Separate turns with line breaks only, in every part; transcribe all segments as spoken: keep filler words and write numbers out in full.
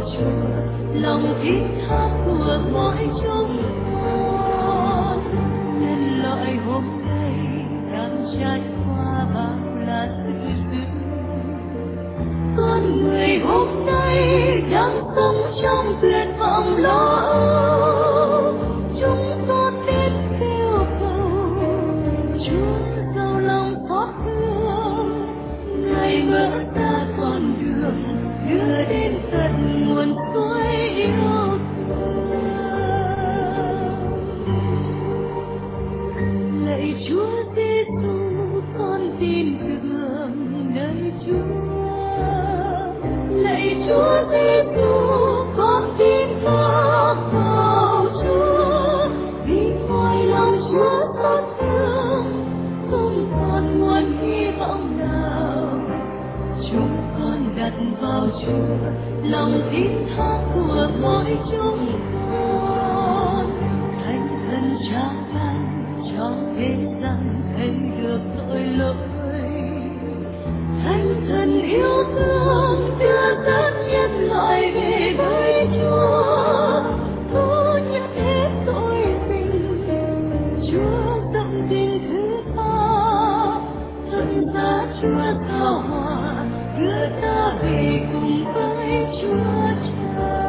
Chúa, lòng thiết tha của mỗi chúng con. Nhân loại hôm nay đang trải qua bao là sự dữ, con người hôm nay đang sống trong tuyệt vọng lo âu. Chúng con biết kêu cầu Chúa giàu lòng xót thương, Ngài mở ra con đường đưa đến tận nguồn suối yêu thương. Lạy Chúa Giêsu, con tin tưởng nơi Chúa. Lạy Chúa Giêsu, con tin phó vào Chúa, vì ngoài lòng Chúa xót thương, không còn nguồn hy vọng nào. Chúng con đặt vào Chúa, lòng tin tha của mỗi chúng con. Thánh thần Cha ban cho thế gian thấy được tội lỗi. Thánh thần yêu thương đưa dẫn nhân loại về với Chúa, thu nhận hết tội tình. Chúa tâm tình thứ tha, thân giá Chúa giao hòa, đưa ta về cùng với Chúa Cha.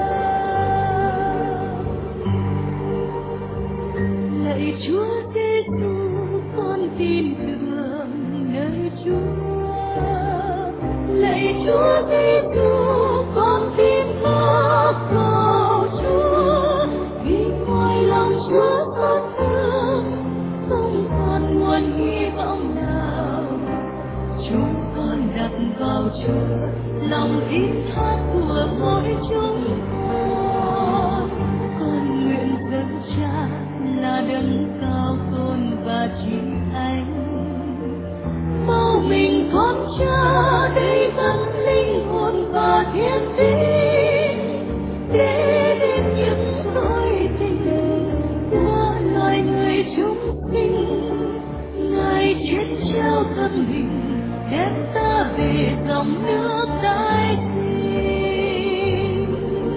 Lạy Chúa Giêsu, con tin tưởng nơi Chúa. Lạy Chúa Giêsu, con tin phó vào Chúa, vì ngoài lòng Chúa xót thương, không còn nguồn hy vọng nào. Chúng con đặt vào Chúa, lòng tin tha của mỗi chúng con. Con nguyện dâng Cha là đấng cao tôn và chỉ Thánh. Mau mình con Cha đây dâng linh hồn và thiên tính, để đến những tội tình của loài người chúng sinh. Ngài chết treo thân mình, đem ta về dòng nước tái sinh.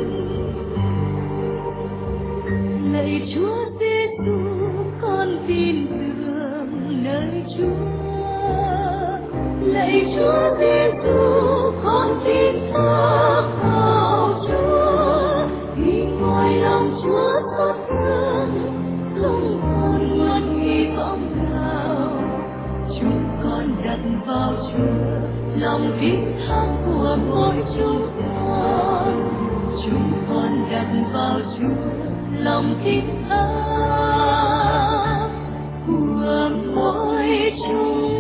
Lạy Chúa Giêsu, con tin tưởng nơi Chúa. Lạy Chúa Giêsu, con tin phó vào Chúa, vì ngoài lòng Chúa xót thương, không còn nguồn hy vọng nào. Chúng con đặt vào Chúa, lòng tin tha của mỗi chúng con. Chúng con đặt vào Chúa, lòng tin tha của mỗi chúng.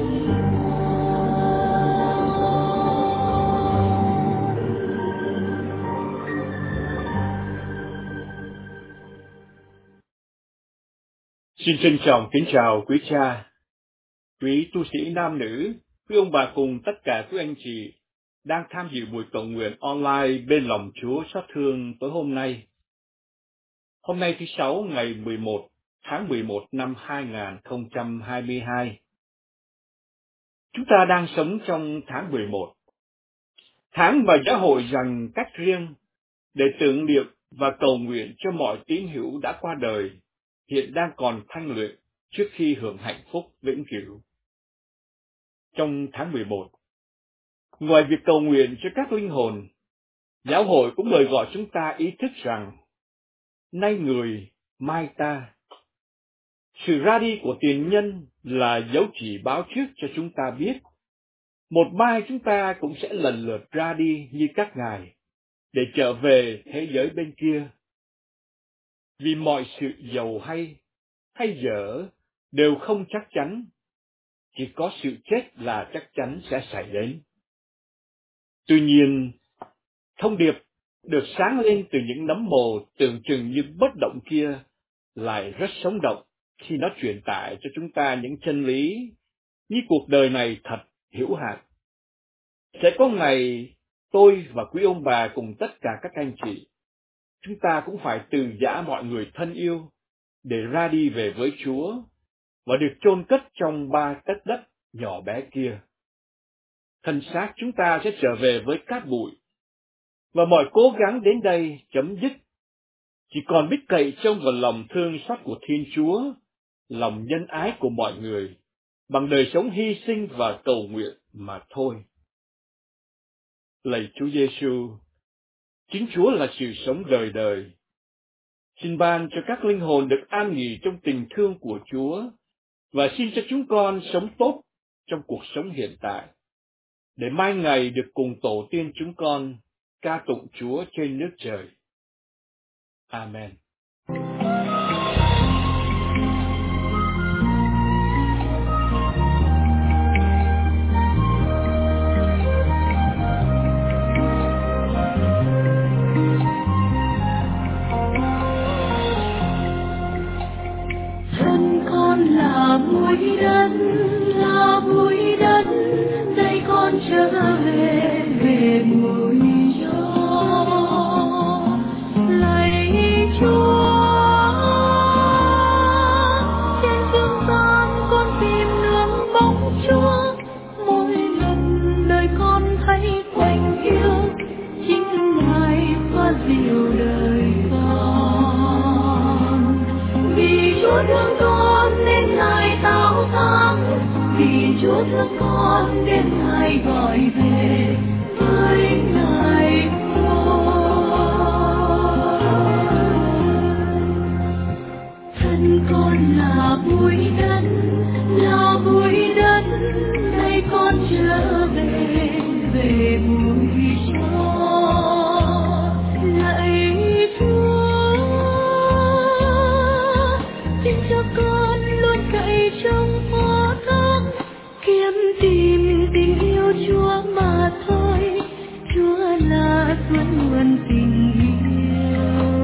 Xin trân trọng kính chào quý cha, quý tu sĩ nam nữ, quý ông bà cùng tất cả quý anh chị đang tham dự buổi cầu nguyện online bên lòng Chúa xót thương tối hôm nay. Hôm nay thứ Sáu ngày mười một tháng mười một năm hai nghìn không trăm hai mươi hai. Chúng ta đang sống trong tháng mười một, tháng mà giáo hội dành cách riêng để tưởng niệm và cầu nguyện cho mọi tín hữu đã qua đời, hiện đang còn thanh luyện trước khi hưởng hạnh phúc vĩnh cửu. Trong tháng mười một, ngoài việc cầu nguyện cho các linh hồn, giáo hội cũng mời gọi chúng ta ý thức rằng nay người, mai ta. Sự ra đi của tiền nhân là dấu chỉ báo trước cho chúng ta biết một mai chúng ta cũng sẽ lần lượt ra đi như các ngài để trở về thế giới bên kia. Vì mọi sự giàu hay hay dở đều không chắc chắn, chỉ có sự chết là chắc chắn sẽ xảy đến. Tuy nhiên, thông điệp được sáng lên từ những nấm mồ tưởng chừng như bất động kia lại rất sống động khi nó truyền tải cho chúng ta những chân lý như cuộc đời này thật hữu hạn. Sẽ có ngày tôi và quý ông bà cùng tất cả các anh chị, chúng ta cũng phải từ giã mọi người thân yêu để ra đi về với Chúa và được chôn cất trong ba tấc đất nhỏ bé kia. Thân xác chúng ta sẽ trở về với cát bụi, và mọi cố gắng đến đây chấm dứt, chỉ còn biết cậy trông vào lòng thương xót của Thiên Chúa, lòng nhân ái của mọi người, bằng đời sống hy sinh và cầu nguyện mà thôi. Lạy Chúa Giêsu, chính Chúa là sự sống đời đời. Xin ban cho các linh hồn được an nghỉ trong tình thương của Chúa, và xin cho chúng con sống tốt trong cuộc sống hiện tại, để mai ngày được cùng tổ tiên chúng con ca tụng Chúa trên nước trời. Amen.
Thân con là bụi đất, là bụi đất, đây con trở về, về bụi cho. Lạy Chúa, trên dương gian con tìm nương bóng Chúa, mỗi lần đời con thấy quạnh hiu, chính Ngài pha dịu đời con. Vì Chúa thương con nên Ngài tạo sáng, vì Chúa thương con nên Ngài gọi về với Ngài thôi. Thân con là bụi đất, là bụi đất, đây con trở về, về bụi cho. Lạy Chúa, xin cho con luôn cậy trong phó thác, kiếm tìm tình yêu Chúa mà thôi. Chúa là suối nguồn tình yêu.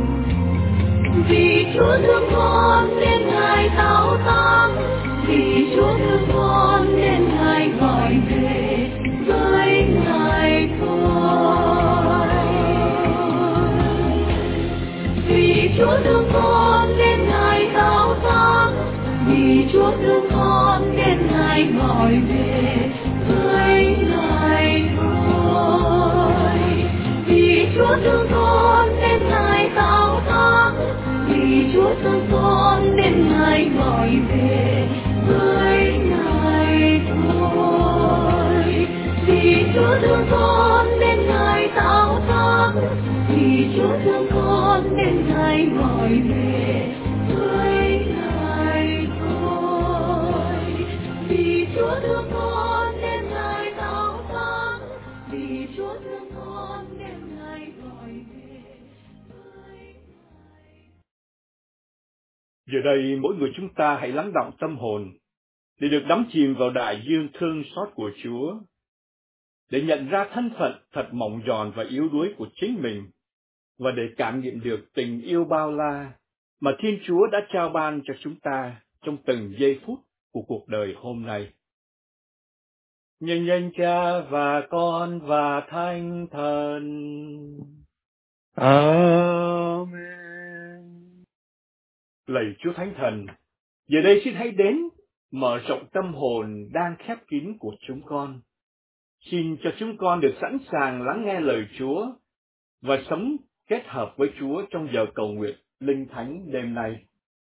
Vì Chúa thương con nên Ngài tạo sáng, vì Chúa thương con nên Ngài gọi về với Ngài thôi. Vì Chúa thương con nên Ngài tạo sáng, vì Chúa thương con nên Ngài gọi về với Ngài thôi. Vì Chúa thương con nên Ngài tạo sáng, vì Chúa thương con nên Ngài gọi về với Ngài thôi. Vì Chúa thương con nên Ngài tạo sáng, vì Chúa thương con nên Ngài gọi về với Ngài thôi. Vì Chúa thương con nên Ngài tạo sáng, vì Chúa thương con nên Ngài gọi về với Ngài.
Giờ đây mỗi người chúng ta hãy lắng đọng tâm hồn để được đắm chìm vào đại dương thương xót của Chúa, để nhận ra thân phận thật mỏng giòn và yếu đuối của chính mình, và để cảm nghiệm được tình yêu bao la mà Thiên Chúa đã trao ban cho chúng ta trong từng giây phút của cuộc đời hôm nay. Nhân danh Cha và Con và Thánh Thần.
Amen.
Lạy Chúa Thánh Thần, giờ đây xin hãy đến mở rộng tâm hồn đang khép kín của chúng con. Xin cho chúng con được sẵn sàng lắng nghe lời Chúa và sống kết hợp với Chúa trong giờ cầu nguyện linh thánh đêm nay.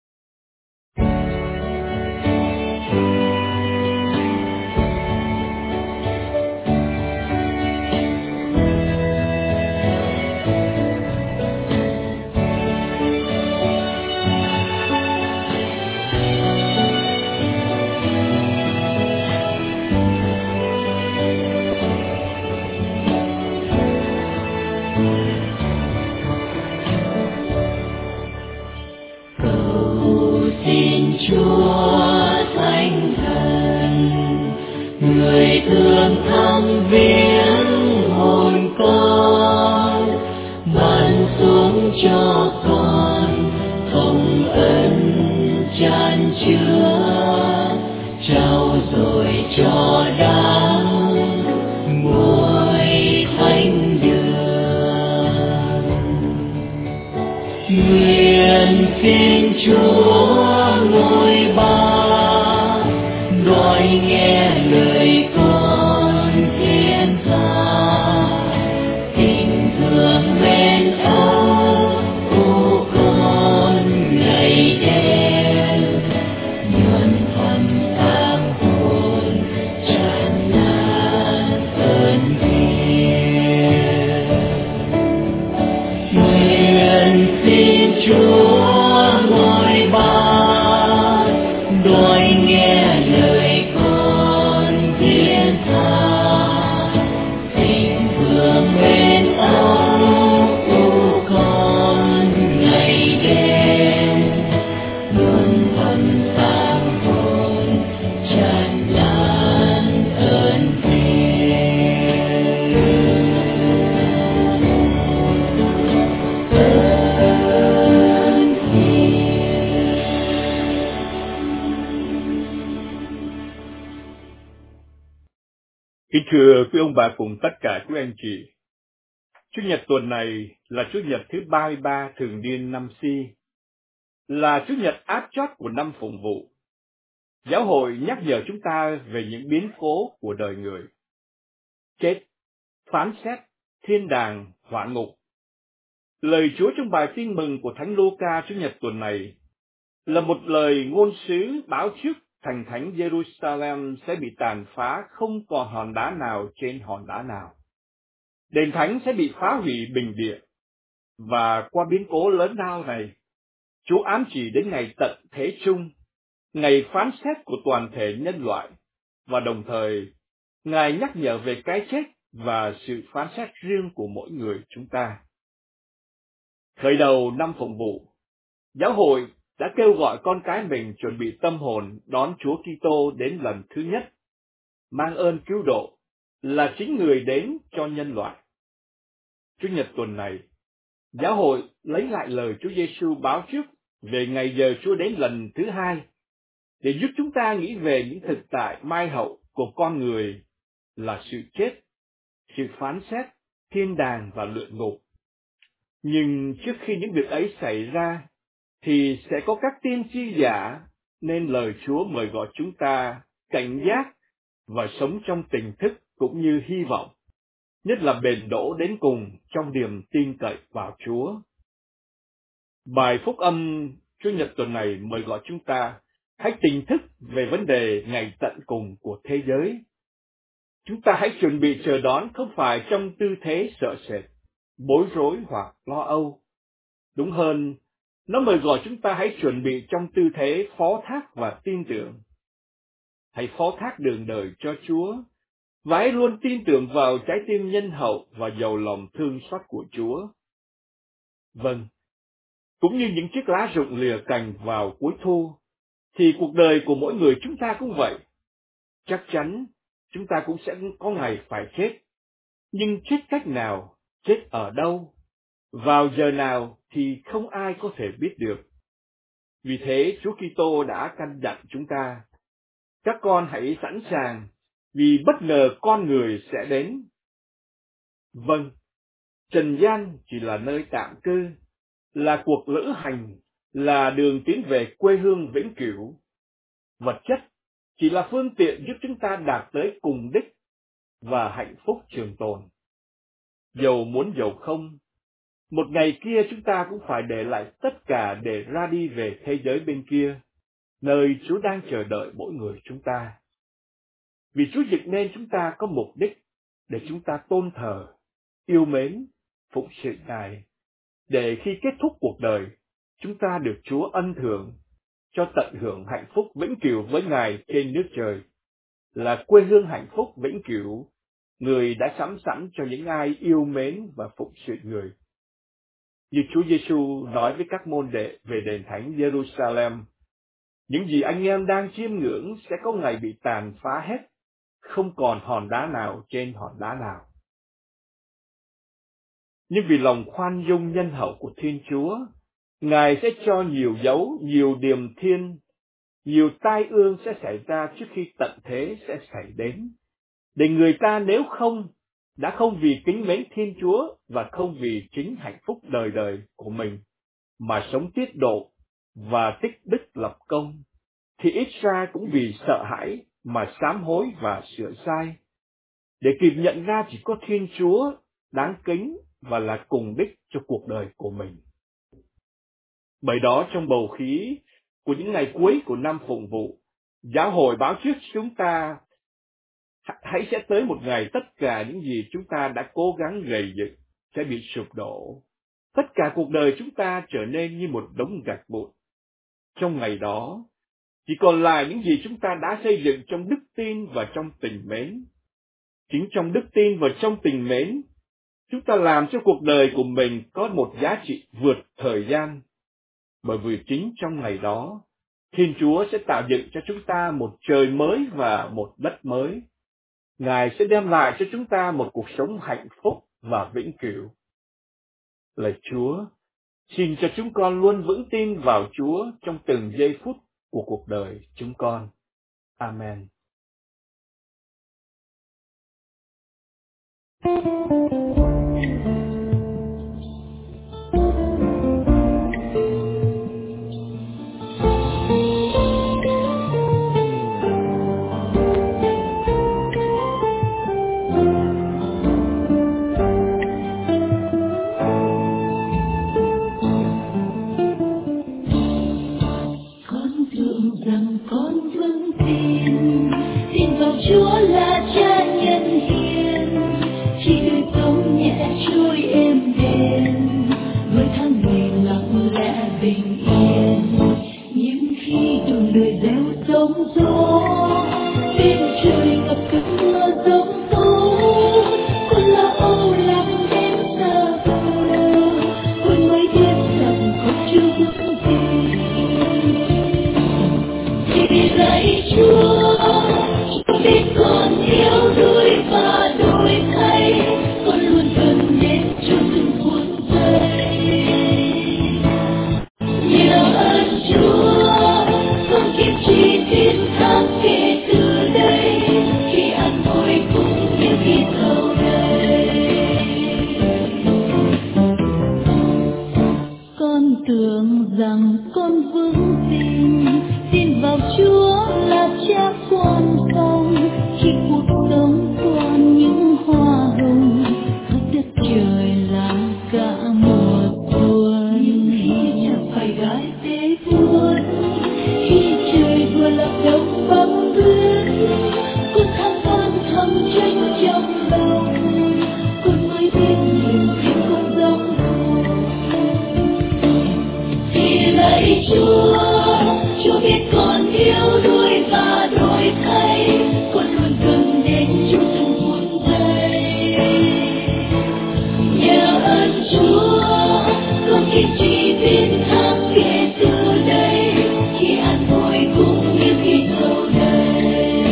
Chúa Thánh Thần, người thương thăm viếng hồn con, ban xuống cho con công ân chan chứa, trao dồi cho đáng muối thánh đường. Nguyện xin Chúa ngôi ba đòi nghe lời con thiên tha, tình
Kính thưa quý ông bà cùng tất cả quý anh chị, Chủ nhật tuần này là Chủ nhật thứ ba mươi ba thường niên năm Si, là Chủ nhật áp chót của năm Phụng vụ. Giáo hội nhắc nhở chúng ta về những biến cố của đời người: chết, phán xét, thiên đàng, hỏa ngục. Lời Chúa trong bài tin mừng của Thánh Luca Chủ nhật tuần này là một lời ngôn sứ báo trước thành thánh Jerusalem sẽ bị tàn phá, không còn hòn đá nào trên hòn đá nào. Đền thánh sẽ bị phá hủy bình địa. Và qua biến cố lớn lao này, Chúa ám chỉ đến ngày tận thế chung, ngày phán xét của toàn thể nhân loại, và đồng thời Ngài nhắc nhở về cái chết và sự phán xét riêng của mỗi người chúng ta. Khởi đầu năm Phụng vụ, giáo hội đã kêu gọi con cái mình chuẩn bị tâm hồn đón Chúa Kitô đến lần thứ nhất, mang ơn cứu độ là chính người đến cho nhân loại. Chủ nhật tuần này, giáo hội lấy lại lời Chúa Giêsu báo trước về ngày giờ Chúa đến lần thứ hai, để giúp chúng ta nghĩ về những thực tại mai hậu của con người là sự chết, sự phán xét, thiên đàng và luyện ngục. Nhưng trước khi những việc ấy xảy ra, thì sẽ có các tiên tri giả, nên lời Chúa mời gọi chúng ta cảnh giác và sống trong tỉnh thức cũng như hy vọng, nhất là bền đỗ đến cùng trong niềm tin cậy vào Chúa. Bài phúc âm Chủ nhật tuần này mời gọi chúng ta hãy tỉnh thức về vấn đề ngày tận cùng của thế giới. Chúng ta hãy chuẩn bị chờ đón không phải trong tư thế sợ sệt, bối rối hoặc lo âu. Đúng hơn, nó mời gọi chúng ta hãy chuẩn bị trong tư thế phó thác và tin tưởng. Hãy phó thác đường đời cho Chúa, và hãy luôn tin tưởng vào trái tim nhân hậu và giàu lòng thương xót của Chúa. Vâng, cũng như những chiếc lá rụng lìa cành vào cuối thu, thì cuộc đời của mỗi người chúng ta cũng vậy. Chắc chắn chúng ta cũng sẽ có ngày phải chết. Nhưng chết cách nào, chết ở đâu, vào giờ nào thì không ai có thể biết được. Vì thế Chúa Kitô đã căn dặn chúng ta: các con hãy sẵn sàng, vì bất ngờ con người sẽ đến. Vâng, trần gian chỉ là nơi tạm cư, là cuộc lữ hành, là đường tiến về quê hương vĩnh cửu. Vật chất chỉ là phương tiện giúp chúng ta đạt tới cùng đích và hạnh phúc trường tồn. Dầu muốn dầu không, một ngày kia chúng ta cũng phải để lại tất cả để ra đi về thế giới bên kia, nơi Chúa đang chờ đợi mỗi người chúng ta. Vì Chúa dựng nên chúng ta có mục đích để chúng ta tôn thờ, yêu mến, phụng sự Ngài, để khi kết thúc cuộc đời, chúng ta được Chúa ân thưởng cho tận hưởng hạnh phúc vĩnh cửu với Ngài trên nước trời, là quê hương hạnh phúc vĩnh cửu, người đã sắm sẵn cho những ai yêu mến và phụng sự người. Như Chúa Giêsu nói với các môn đệ về đền thánh Jerusalem: những gì anh em đang chiêm ngưỡng sẽ có ngày bị tàn phá hết, không còn hòn đá nào trên hòn đá nào. Nhưng vì lòng khoan dung nhân hậu của Thiên Chúa, Ngài sẽ cho nhiều dấu, nhiều điềm thiên, nhiều tai ương sẽ xảy ra trước khi tận thế sẽ xảy đến, để người ta nếu không, đã không vì kính mến Thiên Chúa và không vì chính hạnh phúc đời đời của mình, mà sống tiết độ và tích đức lập công, thì ít ra cũng vì sợ hãi mà sám hối và sửa sai, để kịp nhận ra chỉ có Thiên Chúa đáng kính và là cùng đích cho cuộc đời của mình. Bởi đó, trong bầu khí của những ngày cuối của năm Phụng vụ, giáo hội báo trước chúng ta hãy sẽ tới một ngày tất cả những gì chúng ta đã cố gắng gầy dựng sẽ bị sụp đổ. Tất cả cuộc đời chúng ta trở nên như một đống gạch vụn. Trong ngày đó, chỉ còn lại những gì chúng ta đã xây dựng trong đức tin và trong tình mến. Chính trong đức tin và trong tình mến, chúng ta làm cho cuộc đời của mình có một giá trị vượt thời gian. Bởi vì chính trong ngày đó, Thiên Chúa sẽ tạo dựng cho chúng ta một trời mới và một đất mới. Ngài sẽ đem lại cho chúng ta một cuộc sống hạnh phúc và vĩnh cửu. Lạy Chúa, xin cho chúng con luôn vững tin vào Chúa trong từng giây phút của cuộc đời chúng con. Amen.
Con tưởng rằng con vững tin, tin vào Chúa là Cha nhân hiền, khi đời sống nhẹ trôi êm đềm, với tháng ngày lặng lẽ bình yên. Nhưng khi đường đời gieo sóng gió, bên trời ngập cơn mưa giông tố, con lo âu lắng đến xa vời, con mới biết rằng con chưa vững tin. Thì lạy Chúa, Chúa biết con yếu đuối và đổi thay, con luôn gần đến cho từng phút giây. Nhờ ơn Chúa, con kiên trì tin thác kể từ đây, khi an vui cũng như khi sầu đầy. Con tưởng rằng con vững tin, tin vào Chúa là Cha quan phòng, khi cuộc sống còn những hoa hồng, khắp đất trời là cả mùa xuân. Nhưng khi chẳng phải gái tế vuốt, khi trời vừa lập đông băng tuyết, con tham quan thầm tranh trong lòng, con mới biết nhiều khi con giống thì lạy Chúa, Chúa biết con yếu đuối và đổi thay, con luôn gần đến trong từng phút giây. Nhờ ơn Chúa, con kiên trì tin thác kể từ đây, khi an vui cũng như khi sầu đầy.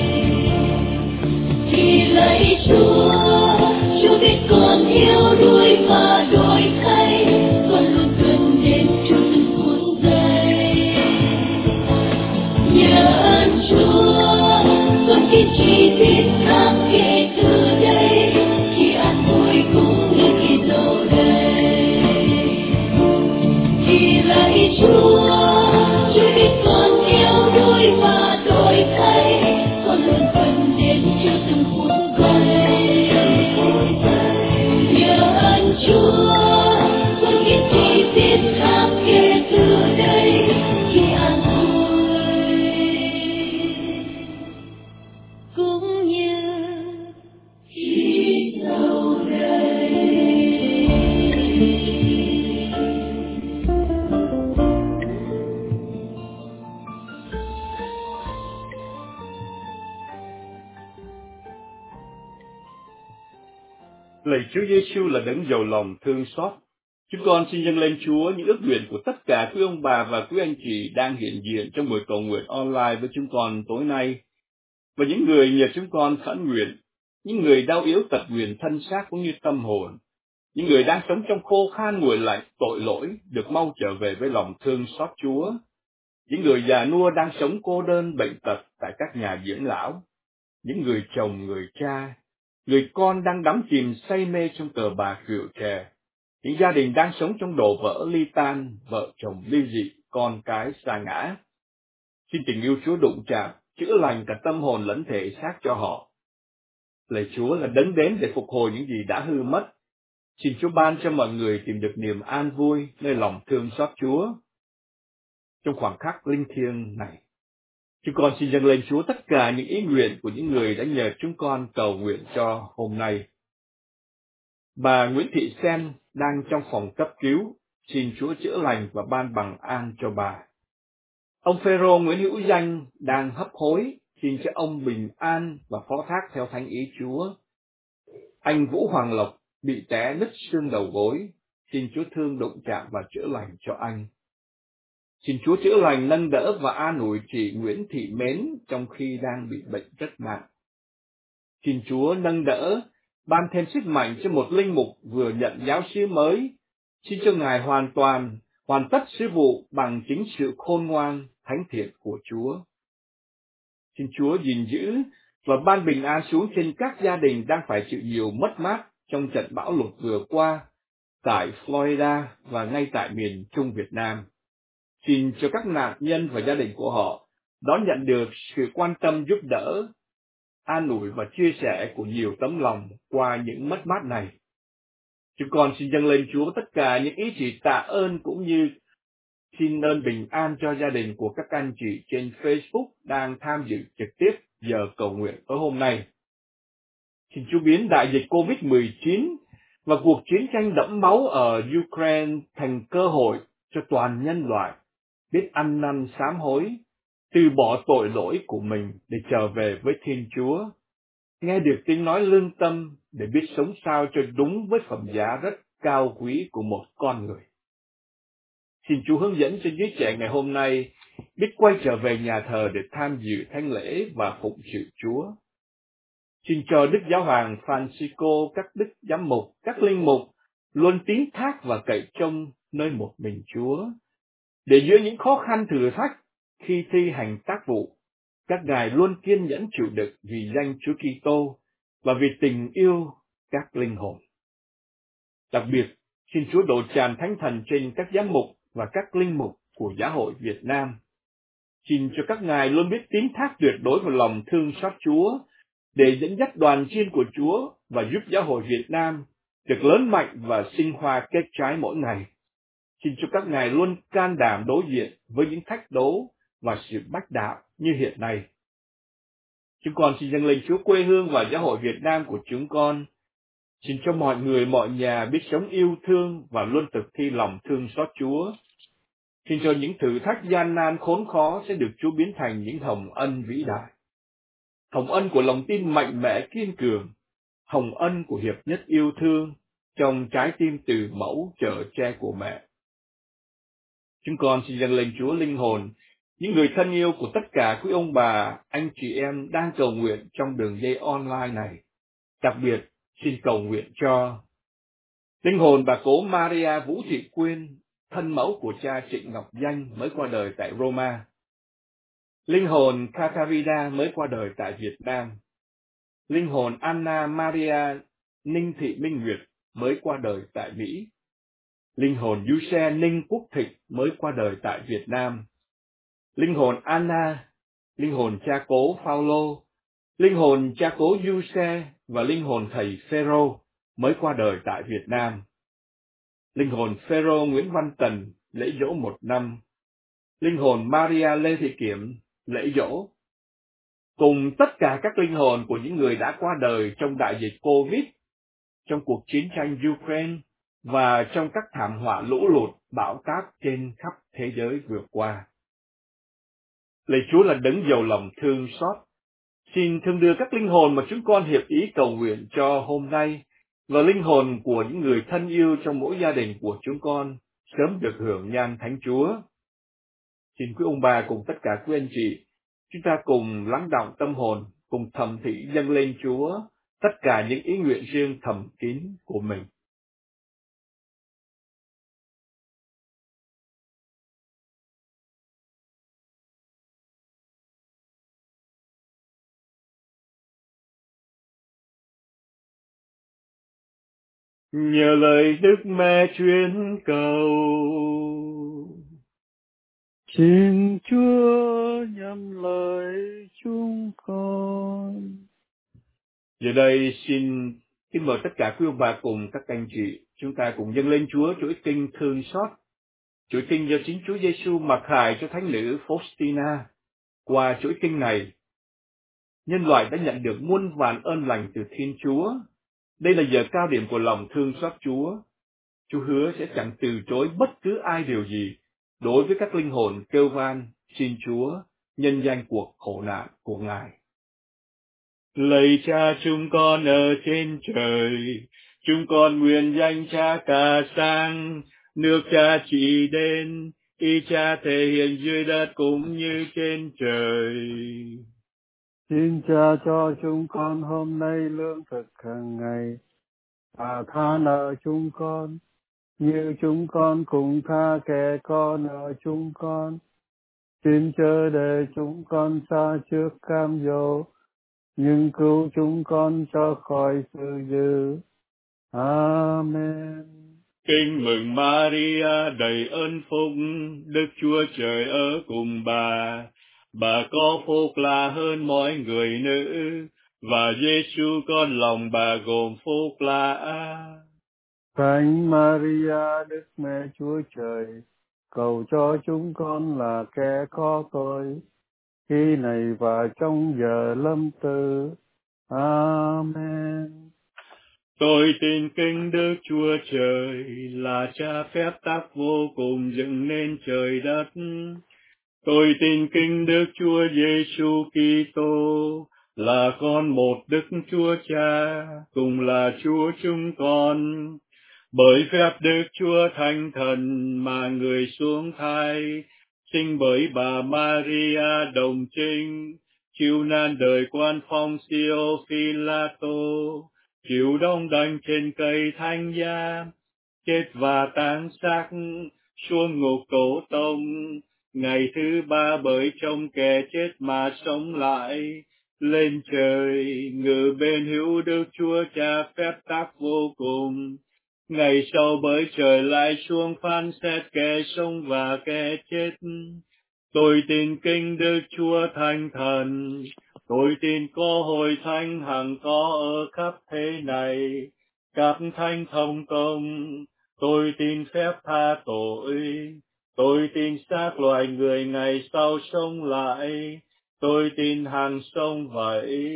Thì lạy Chúa, Chúa biết con yếu đuối và đổi thay, con luôn gần đến trong từng phút giây. Nhờ ơn Chúa, con kiên trì tin thác kể từ đây, khi an vui cũng như khi sầu đầy. Thì lạy Chúa, Chúa biết con yếu đuối và đổi thay, con luôn gần đến cho từng phút giây. Nhờ ơn Chúa, con kiên trì tin thác kể từ đây, khi an vui cũng như khi sầu đầy.
Lạy Chúa Giêsu là đấng giàu lòng thương xót, chúng con xin dâng lên Chúa những ước nguyện của tất cả quý ông bà và quý anh chị đang hiện diện trong buổi cầu nguyện online với chúng con tối nay, và những người nhờ chúng con khẩn nguyện, những người đau yếu tật nguyền thân xác cũng như tâm hồn, những người đang sống trong khô khan nguội lạnh tội lỗi được mau trở về với lòng thương xót Chúa, những người già nua đang sống cô đơn bệnh tật tại các nhà dưỡng lão, những người chồng, người cha, người con đang đắm chìm say mê trong cờ bạc rượu chè, những gia đình đang sống trong đổ vỡ ly tan, vợ chồng ly dị, con cái sa ngã. Xin tình yêu Chúa đụng chạm, chữa lành cả tâm hồn lẫn thể xác cho họ. Lạy Chúa là đấng đến để phục hồi những gì đã hư mất. Xin Chúa ban cho mọi người tìm được niềm an vui nơi lòng thương xót Chúa. Trong khoảng khắc linh thiêng này, chúng con xin dâng lên Chúa tất cả những ý nguyện của những người đã nhờ chúng con cầu nguyện cho hôm nay. Bà Nguyễn Thị Sen đang trong phòng cấp cứu, xin Chúa chữa lành và ban bằng an cho bà. Ông Phêrô Nguyễn Hữu Danh đang hấp hối, xin cho ông bình an và phó thác theo thánh ý Chúa. Anh Vũ Hoàng Lộc bị té nứt xương đầu gối, xin Chúa thương đụng chạm và chữa lành cho anh. Xin Chúa chữa lành, nâng đỡ và an ủi chị Nguyễn Thị Mến trong khi đang bị bệnh rất nặng. Xin Chúa nâng đỡ, ban thêm sức mạnh cho một linh mục vừa nhận giáo sứ mới. Xin cho Ngài hoàn toàn, hoàn tất sứ vụ bằng chính sự khôn ngoan, thánh thiện của Chúa. Xin Chúa gìn giữ và ban bình an xuống trên các gia đình đang phải chịu nhiều mất mát trong trận bão lụt vừa qua tại Florida và ngay tại miền Trung Việt Nam. Xin cho các nạn nhân và gia đình của họ đón nhận được sự quan tâm giúp đỡ, an ủi và chia sẻ của nhiều tấm lòng qua những mất mát này. Chúng con xin dâng lên Chúa tất cả những ý chỉ tạ ơn cũng như xin ơn bình an cho gia đình của các anh chị trên Facebook đang tham dự trực tiếp giờ cầu nguyện tối hôm nay. Xin Chúa biến đại dịch covid mười chín và cuộc chiến tranh đẫm máu ở Ukraine thành cơ hội cho toàn nhân loại biết ăn năn sám hối, từ bỏ tội lỗi của mình để trở về với Thiên Chúa, nghe được tiếng nói lương tâm để biết sống sao cho đúng với phẩm giá rất cao quý của một con người. Xin Chúa hướng dẫn cho giới trẻ ngày hôm nay biết quay trở về nhà thờ để tham dự thánh lễ và phụng sự Chúa. Xin cho Đức Giáo hoàng Francisco, các đức giám mục, các linh mục luôn tín thác và cậy trông nơi một mình Chúa, để giữa những khó khăn thử thách khi thi hành tác vụ, các ngài luôn kiên nhẫn chịu đựng vì danh Chúa Kitô và vì tình yêu các linh hồn. Đặc biệt, xin Chúa đổ tràn Thánh Thần trên các giám mục và các linh mục của Giáo hội Việt Nam. Xin cho các ngài luôn biết tín thác tuyệt đối vào lòng thương xót Chúa, để dẫn dắt đoàn chiên của Chúa và giúp Giáo hội Việt Nam được lớn mạnh và sinh hoa kết trái mỗi ngày. Xin cho các ngài luôn can đảm đối diện với những thách đố và sự bách đạo như hiện nay. Chúng con xin dâng lên Chúa quê hương và Giáo hội Việt Nam của chúng con. Xin cho mọi người, mọi nhà biết sống yêu thương và luôn thực thi lòng thương xót Chúa. Xin cho những thử thách gian nan khốn khó sẽ được Chúa biến thành những hồng ân vĩ đại. Hồng ân của lòng tin mạnh mẽ kiên cường, hồng ân của hiệp nhất yêu thương trong trái tim từ mẫu chở che của mẹ. Chúng con xin dâng lên Chúa linh hồn, những người thân yêu của tất cả quý ông bà, anh chị em đang cầu nguyện trong đường dây online này. Đặc biệt, xin cầu nguyện cho linh hồn bà cố Maria Vũ Thị Quyên, thân mẫu của cha Trịnh Ngọc Danh mới qua đời tại Roma. Linh hồn Catarina mới qua đời tại Việt Nam. Linh hồn Anna Maria Ninh Thị Minh Nguyệt mới qua đời tại Mỹ. Linh hồn Giuse Ninh Quốc Thịnh mới qua đời tại Việt Nam. Linh hồn Anna, linh hồn cha cố Phaolô, linh hồn cha cố Giuse và linh hồn thầy Phêrô mới qua đời tại Việt Nam. Linh hồn Phêrô Nguyễn Văn Tần lễ dỗ một năm. Linh hồn Maria Lê Thị Kiểm lễ dỗ. Cùng tất cả các linh hồn của những người đã qua đời trong đại dịch Covid, trong cuộc chiến tranh Ukraine và trong các thảm họa lũ lụt, bão táp trên khắp thế giới vừa qua. Lạy Chúa là đấng giàu lòng thương xót, xin thương đưa các linh hồn mà chúng con hiệp ý cầu nguyện cho hôm nay và linh hồn của những người thân yêu trong mỗi gia đình của chúng con sớm được hưởng nhan Thánh Chúa. Xin quý ông bà cùng tất cả quý anh chị, chúng ta cùng lắng đọng tâm hồn, cùng thầm thị dâng lên Chúa tất cả những ý nguyện riêng thầm kín của mình. Nhờ lời Đức Mẹ chuyên cầu,
xin Chúa nhắm lời chúng con.
Giờ đây xin kính mời tất cả quý ông bà cùng các anh chị, chúng ta cùng dâng lên Chúa chuỗi kinh thương xót, chuỗi kinh do chính Chúa Giêsu mặc khải cho thánh nữ Faustina. Qua chuỗi kinh này, nhân loại đã nhận được muôn vàn ơn lành từ Thiên Chúa. Đây là giờ cao điểm của lòng thương xót Chúa. Chúa hứa sẽ chẳng từ chối bất cứ ai điều gì đối với các linh hồn kêu van xin Chúa nhân danh cuộc khổ nạn của Ngài. Lạy Cha chúng con ở trên trời, chúng con nguyện danh Cha cả sang, nước Cha trị đến, ý Cha thể hiện dưới đất cũng như trên trời.
Xin Cha cho chúng con hôm nay lương thực hàng ngày, và tha nợ chúng con, như chúng con cũng tha kẻ có nợ chúng con. Xin chớ để chúng con xa trước cam dỗ, nhưng cứu chúng con cho khỏi sự dữ. Amen.
Kinh mừng Maria đầy ơn phúc, Đức Chúa Trời ở cùng bà. Bà có phúc lạ hơn mọi người nữ, và Giêsu con lòng bà gồm phúc lạ.
Thánh Maria, Đức Mẹ Chúa Trời, cầu cho chúng con là kẻ có tội, khi này và trong giờ lâm tử. Amen.
Tôi tin kính Đức Chúa Trời là Cha phép tắc vô cùng dựng nên trời đất. Tôi tin kính Đức Chúa Giêsu Kitô là con một Đức Chúa Cha, cùng là Chúa chúng con. Bởi phép Đức Chúa Thánh Thần mà người xuống thai, sinh bởi bà Maria đồng trinh, chịu nan đời quan Phong Siêu Phi-la-tô, chịu đóng đinh trên cây thánh giá, chết và táng xác, xuống ngục tổ tông, ngày thứ ba bởi trong kẻ chết mà sống lại, lên trời, ngự bên hữu Đức Chúa Cha phép tắc vô cùng. Ngày sau bởi trời lại xuống phán xét kẻ sống và kẻ chết. Tôi tin kính Đức Chúa Thánh Thần, tôi tin có hội thánh hằng có ở khắp thế này, các thánh thông công, tôi tin phép tha tội, tôi tin xác loài người ngày sau sống lại, tôi tin hàng sống vậy.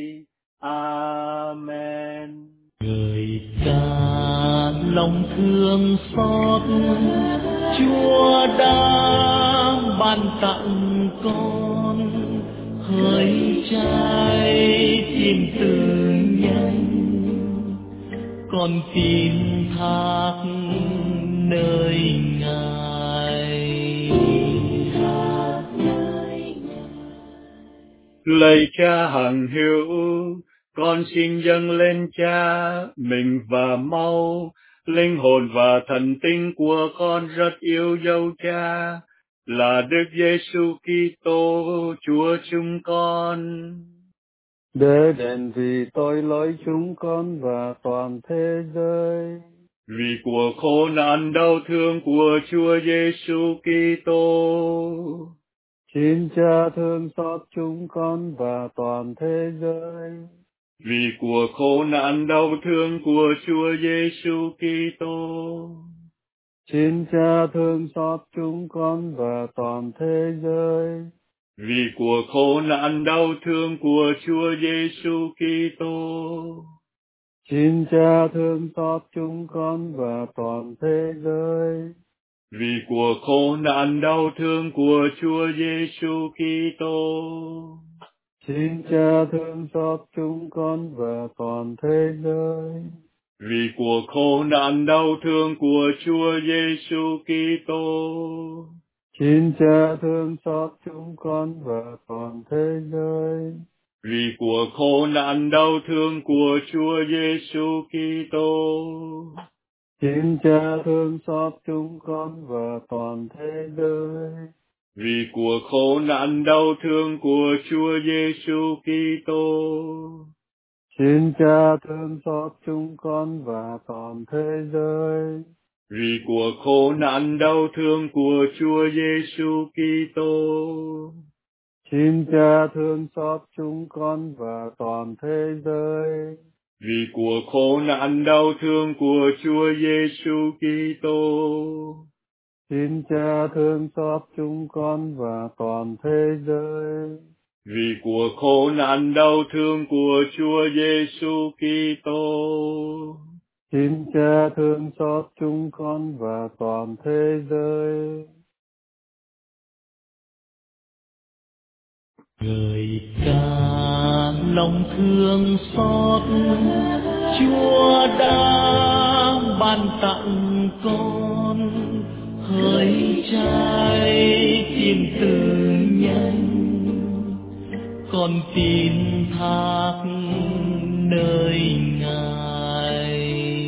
Amen.
Người cha lòng thương xót, Chúa đã ban tặng con hỡi trái tim từ nhân, con tin thác nơi Ngài.
Lạy Cha hằng hữu, con xin dâng lên Cha mình và máu, linh hồn và thần tinh của con rất yêu dấu Cha, là Đức Giêsu Kitô Chúa chúng con.
Để đền vì tội lỗi chúng con và toàn thế giới.
Vì của khổ nạn đau thương của Chúa Giêsu Kitô.
Xin Cha thương xót chúng con và toàn thế giới.
Vì của khổ nạn đau thương của Chúa Giêsu Kitô.
Xin Cha thương xót chúng con và toàn thế giới.
Vì của khổ nạn đau thương của Chúa Giêsu Kitô.
Xin Cha thương xót chúng con và toàn thế giới.
Vì của khổ nạn đau thương của Chúa Giêsu Kitô.
Xin Cha thương xót chúng con và toàn thế giới.
Vì của khổ nạn đau thương của Chúa Giêsu Kitô.
Xin Cha thương xót chúng con và toàn thế giới.
Vì của khổ nạn đau thương của Chúa Giêsu Kitô.
Xin Cha thương xót chúng con và toàn thế giới.
Vì của khổ nạn đau thương của Chúa Giêsu Kitô.
Xin Cha thương xót chúng con và toàn thế giới.
Vì của khổ nạn đau thương của Chúa Giêsu Kitô.
Xin Cha thương xót chúng con và toàn thế giới.
Vì của khổ nạn đau thương của Chúa Giêsu Kitô.
Xin Cha thương xót chúng con và toàn thế giới.
Vì của khổ nạn đau thương của Chúa Giêsu Kitô.
Xin Cha thương xót chúng con và toàn thế giới.
Người cha lòng thương xót, Chúa đã ban tặng con hỡi trái tim từ nhân, con tin thác nơi Ngài.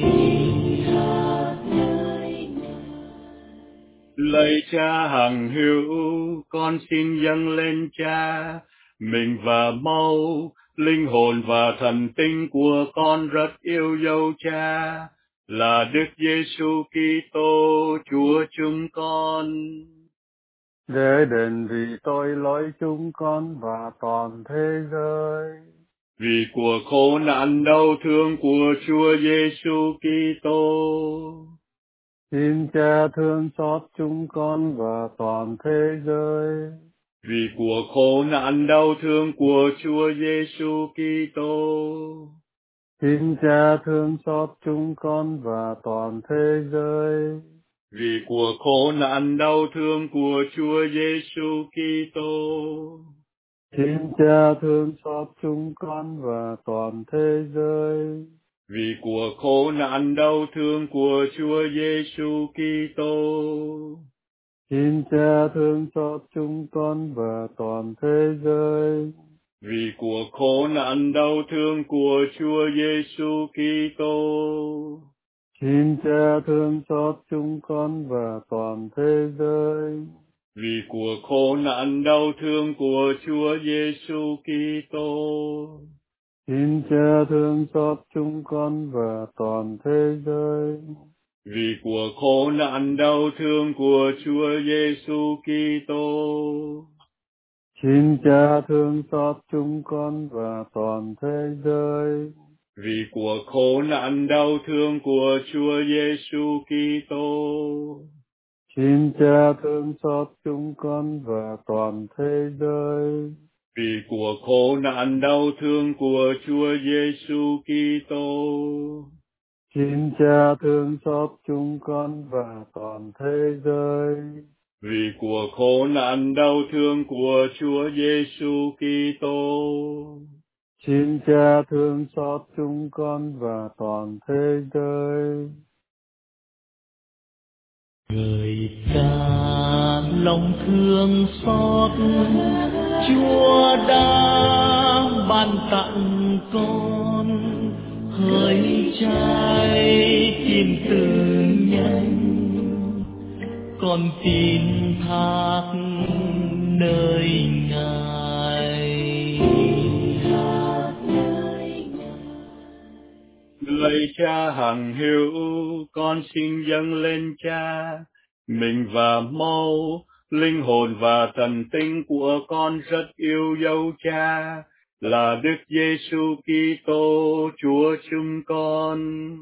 Lạy Cha hằng hữu, con xin dâng lên Cha mình và máu, linh hồn và thần tinh của con rất yêu dấu Cha, là Đức Giêsu Kitô Chúa chúng con.
Để đền vì tội lỗi chúng con và toàn thế giới.
Vì của khổ nạn đau thương của Chúa Giêsu Kitô,
Xin Cha thương xót chúng con và toàn thế giới.
vì của khổ nạn đau thương của Chúa Giêsu Kitô,
Xin Cha thương xót chúng con và toàn thế giới.
vì của khổ nạn đau thương của Chúa Giêsu Kitô,
Xin Cha thương xót chúng con và toàn thế giới.
vì của khổ nạn đau thương của Chúa Giêsu Kitô,
Xin Cha thương xót chúng con và toàn thế giới.
vì của khổ nạn đau thương của Chúa Giêsu Kitô,
Xin Cha thương xót chúng con và toàn thế giới.
vì của khổ nạn đau thương của Chúa Giêsu Kitô,
Xin Cha thương xót chúng con và toàn thế giới.
vì của khổ nạn đau thương của Chúa Giêsu Kitô,
Xin Cha thương xót chúng con và toàn thế giới.
vì của khổ nạn đau thương của Chúa Giêsu Kitô,
Xin Cha thương xót chúng con và toàn thế giới.
vì của khổ nạn đau thương của Chúa Giêsu Kitô,
Xin Cha thương xót chúng con và toàn thế giới.
vì của khổ nạn đau thương của Chúa Giêsu Kitô,
Xin Cha thương xót chúng con và toàn thế giới.
Người cha lòng thương xót, Chúa đã ban tặng con hơi trái tim từ nhanh, con tin thác nơi Ngài.
Lạy Cha hằng hữu, con xin dâng lên Cha mình và máu, linh hồn và thần tinh của con rất yêu dấu Cha, là Đức Giêsu Kitô Chúa chúng con.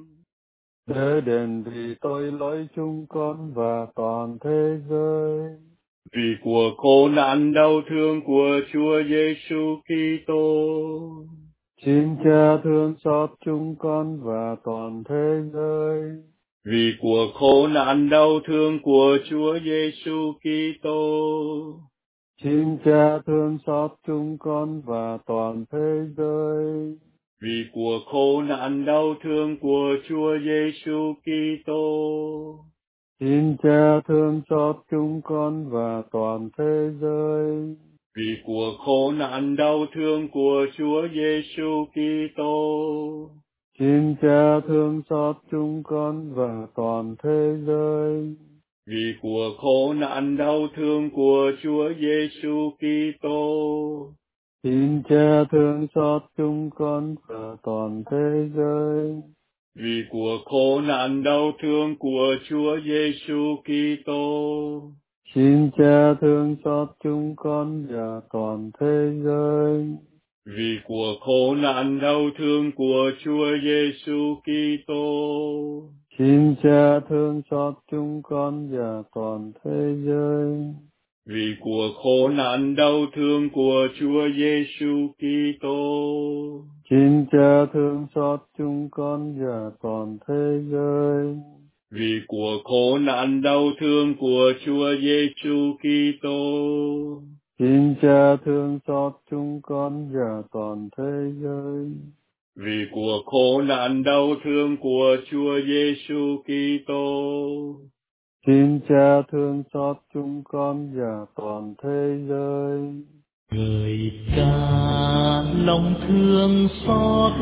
Để đền vì tội lỗi chúng con và toàn thế giới.
Vì của khổ nạn đau thương của Chúa Giêsu Kitô,
Xin Cha thương xót chúng con và toàn thế giới.
vì của khổ nạn đau thương của Chúa Giêsu Kitô,
Xin Cha thương xót chúng con và toàn thế giới.
vì của khổ nạn đau thương của Chúa Giêsu Kitô,
Xin Cha thương xót chúng con và toàn thế giới.
vì của khổ nạn đau thương của Chúa Giêsu Kitô,
Xin Cha thương xót chúng con và toàn thế giới.
vì của khổ nạn đau thương của Chúa Giêsu Kitô,
Xin Cha thương xót chúng con và toàn thế giới.
vì của khổ nạn đau thương của Chúa Giêsu Kitô,
Xin Cha thương xót chúng con và toàn thế giới.
vì của khổ nạn đau thương của Chúa Giêsu Kitô,
Xin Cha thương xót chúng con và toàn thế giới.
vì của khổ nạn đau thương của Chúa Giêsu Kitô,
Xin Cha thương xót chúng con và toàn thế giới.
vì của khổ nạn đau thương của Chúa Giêsu Kitô,
Xin Cha thương xót chúng con và toàn thế giới.
vì của khổ nạn đau thương của Chúa Giêsu Kitô,
Xin Cha thương xót chúng con và toàn thế giới.
Người cha lòng thương xót,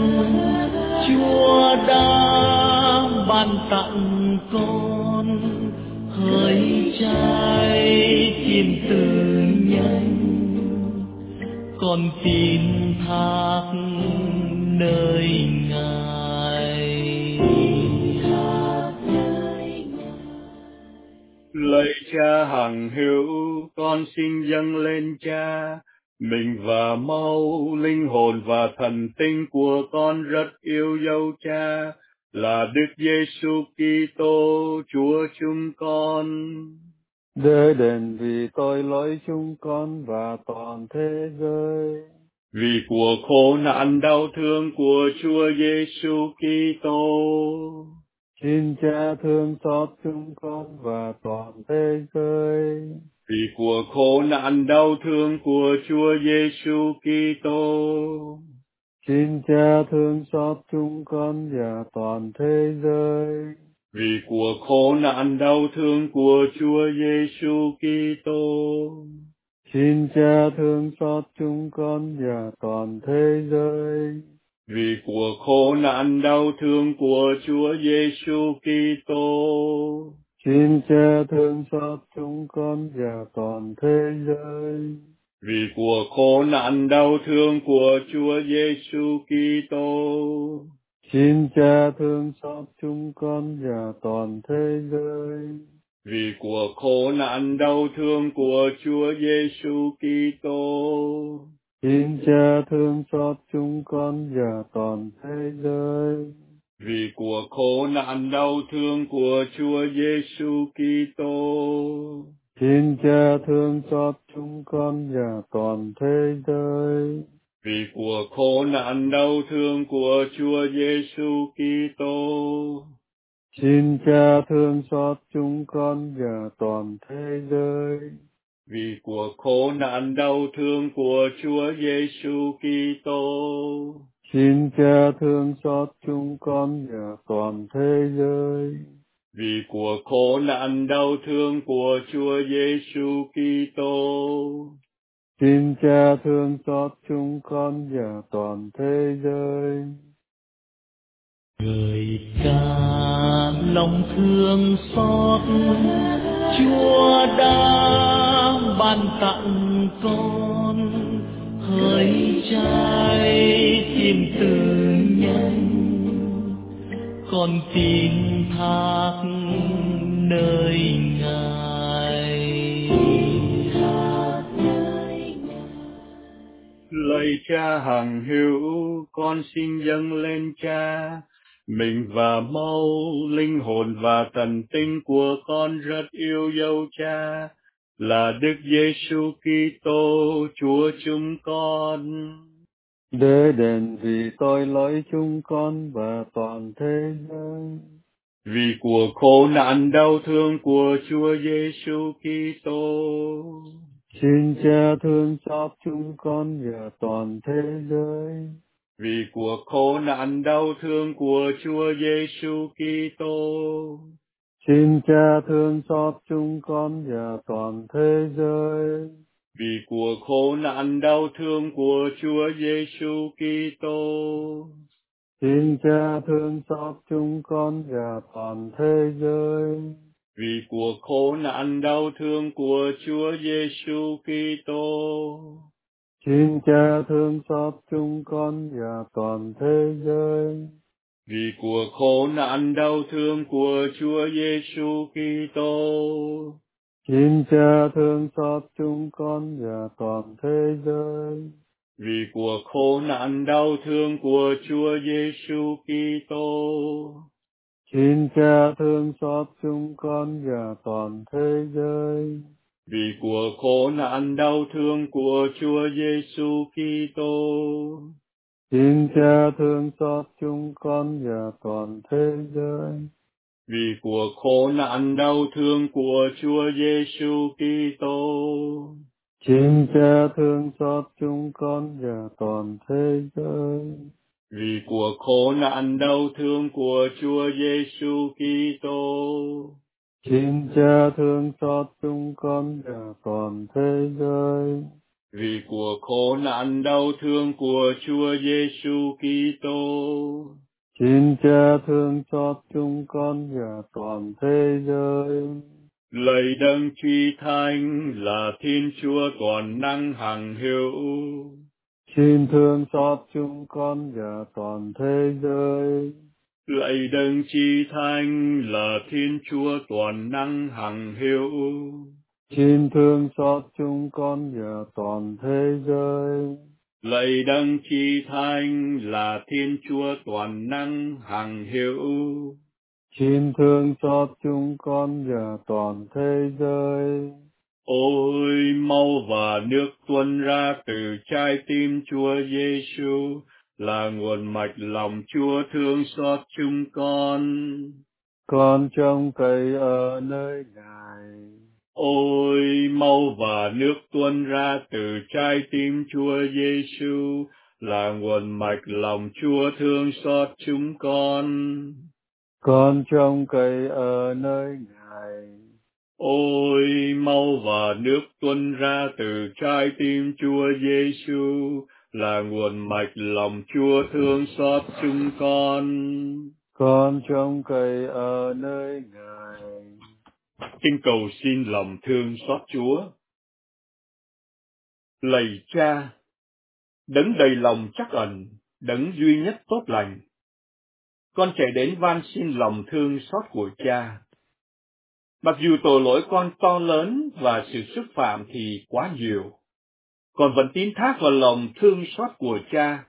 Chúa đã ban tặng con hơi trái tim từ nhanh, con tin thác nơi Ngài.
Lạy Cha hằng hữu, con xin dâng lên Cha mình và máu, linh hồn và thần tinh của con rất yêu dấu Cha, là Đức Giêsu Kitô Chúa chúng con.
Để đền vì tội lỗi chúng con và toàn thế giới.
Vì của khổ nạn đau thương của Chúa Giêsu Kitô,
Xin Cha thương xót chúng con và toàn thế giới.
vì của khổ nạn đau thương của Chúa Giêsu Kitô,
Xin Cha thương xót chúng con và toàn thế giới.
vì của khổ nạn đau thương của Chúa Giêsu Kitô,
Xin Cha thương xót chúng con và toàn thế giới.
vì của khổ nạn đau thương của Chúa Giêsu Kitô,
Xin Cha thương xót chúng con và toàn thế giới.
vì của khổ nạn đau thương của Chúa Giêsu Kitô,
Xin Cha thương xót chúng con và toàn thế giới.
vì của khổ nạn đau thương của Chúa Giêsu Kitô,
Xin Cha thương xót chúng con và toàn thế giới.
vì của khổ nạn đau thương của Chúa Giêsu Kitô,
Xin Cha thương xót chúng con và toàn thế giới.
vì của khổ nạn đau thương của Chúa Giêsu Kitô,
Xin Cha thương xót chúng con và toàn thế giới.
vì của khổ nạn đau thương của Chúa Giêsu Kitô,
Xin Cha thương xót chúng con và toàn thế giới.
vì của khổ nạn đau thương của Chúa Giêsu Kitô,
Xin Cha thương xót chúng con và toàn thế giới.
Người ca lòng thương xót, Chúa đã ban tặng con hỡi trái tim từ nhân, con tin thác nơi Ngài.
Lạy Cha hằng hữu, con xin dâng lên Cha mình và máu, linh hồn và thần tinh của con rất yêu dấu Cha, là Đức Giêsu Kitô Chúa chúng con.
Để đền vì tội lỗi chúng con và toàn thế giới.
Vì của khổ nạn đau thương của Chúa Giêsu Kitô,
Xin Cha thương xót chúng con và toàn thế giới.
vì của khổ nạn đau thương của Chúa Giêsu Kitô,
Xin Cha thương xót chúng con và toàn thế giới.
vì của khổ nạn đau thương của Chúa Giêsu Kitô,
Xin Cha thương xót chúng con và toàn thế giới.
vì của khổ nạn đau thương của Chúa Giêsu Kitô,
Xin Cha thương xót chúng con và toàn thế giới.
vì của khổ nạn đau thương của Chúa Giêsu Kitô,
Xin Cha thương xót chúng con và toàn thế giới.
vì của khổ nạn đau thương của Chúa Giêsu Kitô,
Xin Cha thương xót chúng con và toàn thế giới.
vì của khổ nạn đau thương của Chúa Giêsu Kitô,
Xin Cha thương xót chúng con và toàn thế giới.
vì của khổ nạn đau thương của Chúa Giêsu Kitô,
Xin Cha thương xót chúng con và toàn thế giới.
vì của khổ nạn đau thương của Chúa Giêsu Kitô,
Xin Cha thương xót chúng con và toàn thế giới.
vì của khổ nạn đau thương của Chúa Giêsu Kitô,
Xin Cha thương xót chúng con và toàn thế giới.
lạy Đấng Chí Thánh là Thiên Chúa toàn năng hằng hữu,
Xin thương xót chúng con và toàn thế giới.
Lạy Đấng Chí Thánh là Thiên Chúa toàn năng hằng hữu.
Xin thương xót chúng con và toàn thế giới.
Lạy Đấng Chí Thánh là Thiên Chúa toàn năng hằng hữu.
Xin thương xót chúng con và toàn thế giới.
Ôi máu và nước tuôn ra từ trái tim Chúa Giêsu là nguồn mạch lòng Chúa thương xót chúng con.
Con trông cậy ở nơi Ngài.
Ôi máu và nước tuôn ra từ trái tim Chúa Giêsu là nguồn mạch lòng Chúa thương xót chúng con.
Con trông cậy ở nơi Ngài.
Ôi máu và nước tuôn ra từ trái tim Chúa Giêsu là nguồn mạch lòng Chúa thương xót chúng con.
Con trông cậy ở nơi Ngài.
Kinh cầu xin lòng thương xót Chúa. Lạy Cha, đấng đầy lòng trắc ẩn, đấng duy nhất tốt lành, con chạy đến van xin lòng thương xót của Cha. Mặc dù tội lỗi con to lớn và sự xúc phạm thì quá nhiều, con vẫn tín thác vào lòng thương xót của Cha.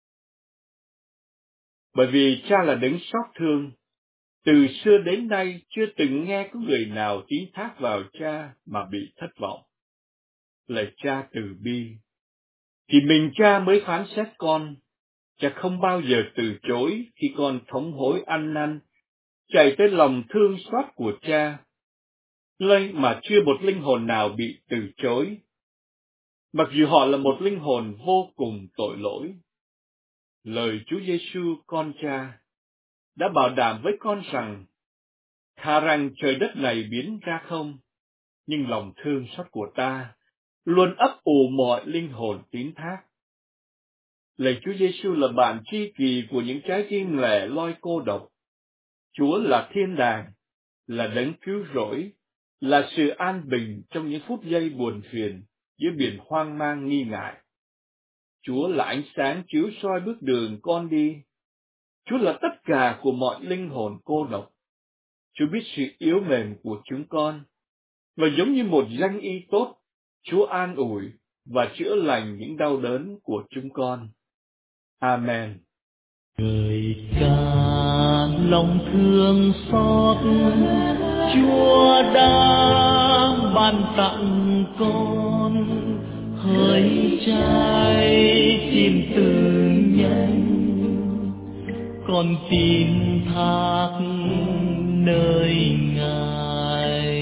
Bởi vì Cha là đấng xót thương, từ xưa đến nay chưa từng nghe có người nào tín thác vào Cha mà bị thất vọng. Lạy Cha từ bi, thì mình Cha mới phán xét con. Cha không bao giờ từ chối khi con thống hối ăn năn, chạy tới lòng thương xót của Cha, nơi mà chưa một linh hồn nào bị từ chối, mặc dù họ là một linh hồn vô cùng tội lỗi. Lời Chúa Giêsu con Cha đã bảo đảm với con rằng, thà rằng trời đất này biến ra không, nhưng lòng thương xót của ta luôn ấp ủ mọi linh hồn tín thác. Lạy Chúa Giêsu là bạn tri kỷ của những trái tim lẻ loi cô độc. Chúa là thiên đàng, là đấng cứu rỗi, là sự an bình trong những phút giây buồn phiền giữa biển hoang mang nghi ngại. Chúa là ánh sáng chiếu soi bước đường con đi. Chúa là tất cả của mọi linh hồn cô độc. Chúa biết sự yếu mềm của chúng con, và giống như một danh y tốt, Chúa an ủi và chữa lành những đau đớn của chúng con. Amen.
Người ca lòng thương xót, Chúa đã ban tặng con hơi trái tim từ nhân, con tin thác nơi Ngài.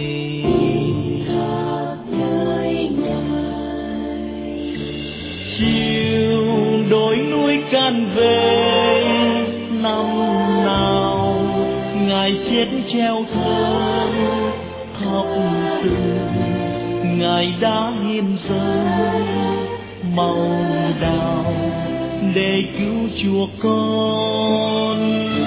Chiều đồi núi can về năm nào Ngài chết treo thương khóc từ, Ngài đã hiến dâng màu đào để cứu chuộc con.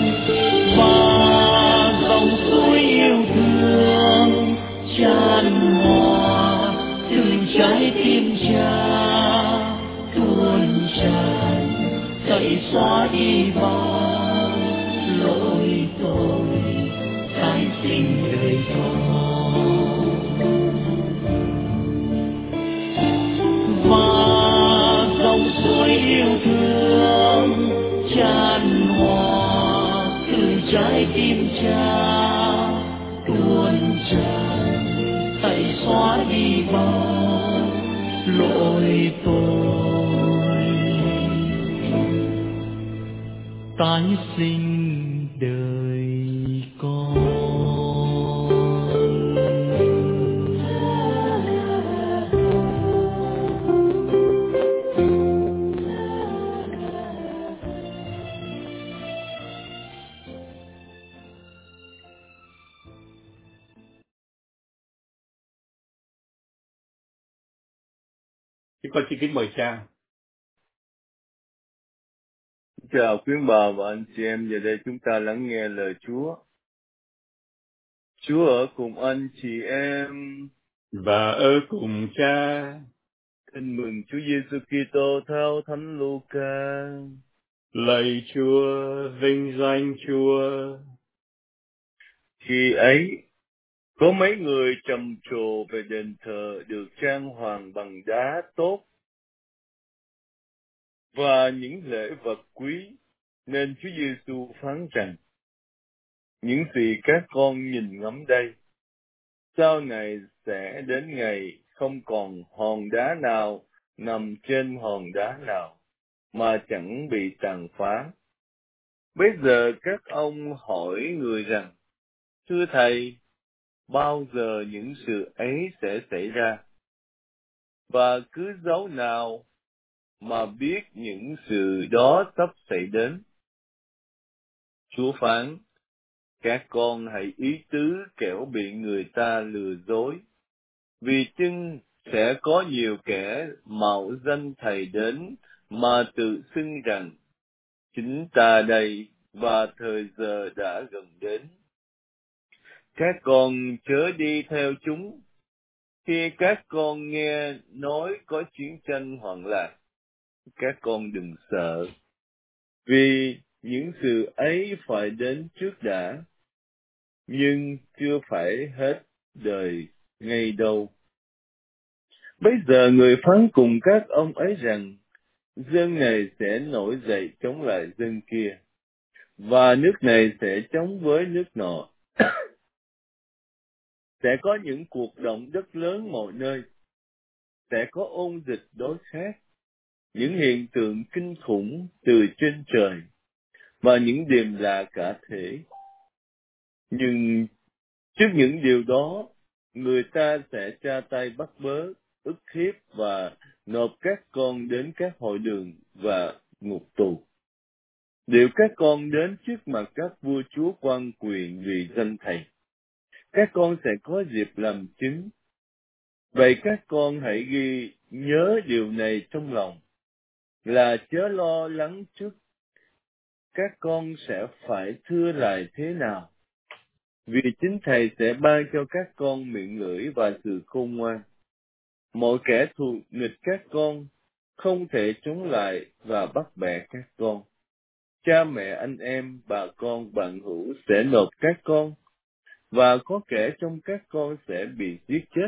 Và dòng suối yêu thương tràn hòa từ trái tim Cha tuôn tràn, tẩy xóa đi bao lỗi tội, tái sinh đời con. Và dòng suối yêu thương tràn hòa từ trái tim Cha tuôn tràn, tẩy xóa đi bao lỗi tội, tái sinh đời con.
Chúng con xin kính mời Cha.
Chào quý bà và anh chị em, giờ đây chúng ta lắng nghe lời Chúa. Chúa ở cùng anh chị em
Và ở cùng Cha.
Tin mừng Chúa Giêsu Kitô theo Thánh Luca.
Lạy Chúa, vinh danh Chúa.
Khi ấy, có mấy người trầm trồ về đền thờ được trang hoàng bằng đá tốt và những lễ vật quý, nên Chúa Giêsu phán rằng: những gì các con nhìn ngắm đây, sau này sẽ đến ngày không còn hòn đá nào nằm trên hòn đá nào mà chẳng bị tàn phá. Bây giờ các ông hỏi người rằng: thưa Thầy, bao giờ những sự ấy sẽ xảy ra? Và cứ dấu nào mà biết những sự đó sắp xảy đến? Chúa phán: các con hãy ý tứ kẻo bị người ta lừa dối. Vì chưng sẽ có nhiều kẻ mạo danh Thầy đến mà tự xưng rằng: chính ta đây, và thời giờ đã gần đến. Các con chớ đi theo chúng. Khi các con nghe nói có chiến tranh hoạn lạc, các con đừng sợ, vì những sự ấy phải đến trước đã, nhưng chưa phải hết đời ngay đâu. Bây giờ người phán cùng các ông ấy rằng: dân này sẽ nổi dậy chống lại dân kia, và nước này sẽ chống với nước nọ. Sẽ có những cuộc động đất lớn mọi nơi, sẽ có ôn dịch đối khác, những hiện tượng kinh khủng từ trên trời, và những điềm lạ cả thể. Nhưng trước những điều đó, người ta sẽ tra tay bắt bớ, ức hiếp và nộp các con đến các hội đường và ngục tù. Điều các con đến trước mặt các vua chúa quan quyền vì danh Thầy, các con sẽ có dịp làm chứng. Vậy các con hãy ghi nhớ điều này trong lòng, là chớ lo lắng trước các con sẽ phải thưa lại thế nào, vì chính Thầy sẽ ban cho các con miệng lưỡi và sự khôn ngoan. Mọi kẻ thù nghịch các con không thể chống lại và bắt bẻ các con. Cha mẹ, anh em, bà con, bạn hữu sẽ nộp các con, và có kẻ trong các con sẽ bị giết chết.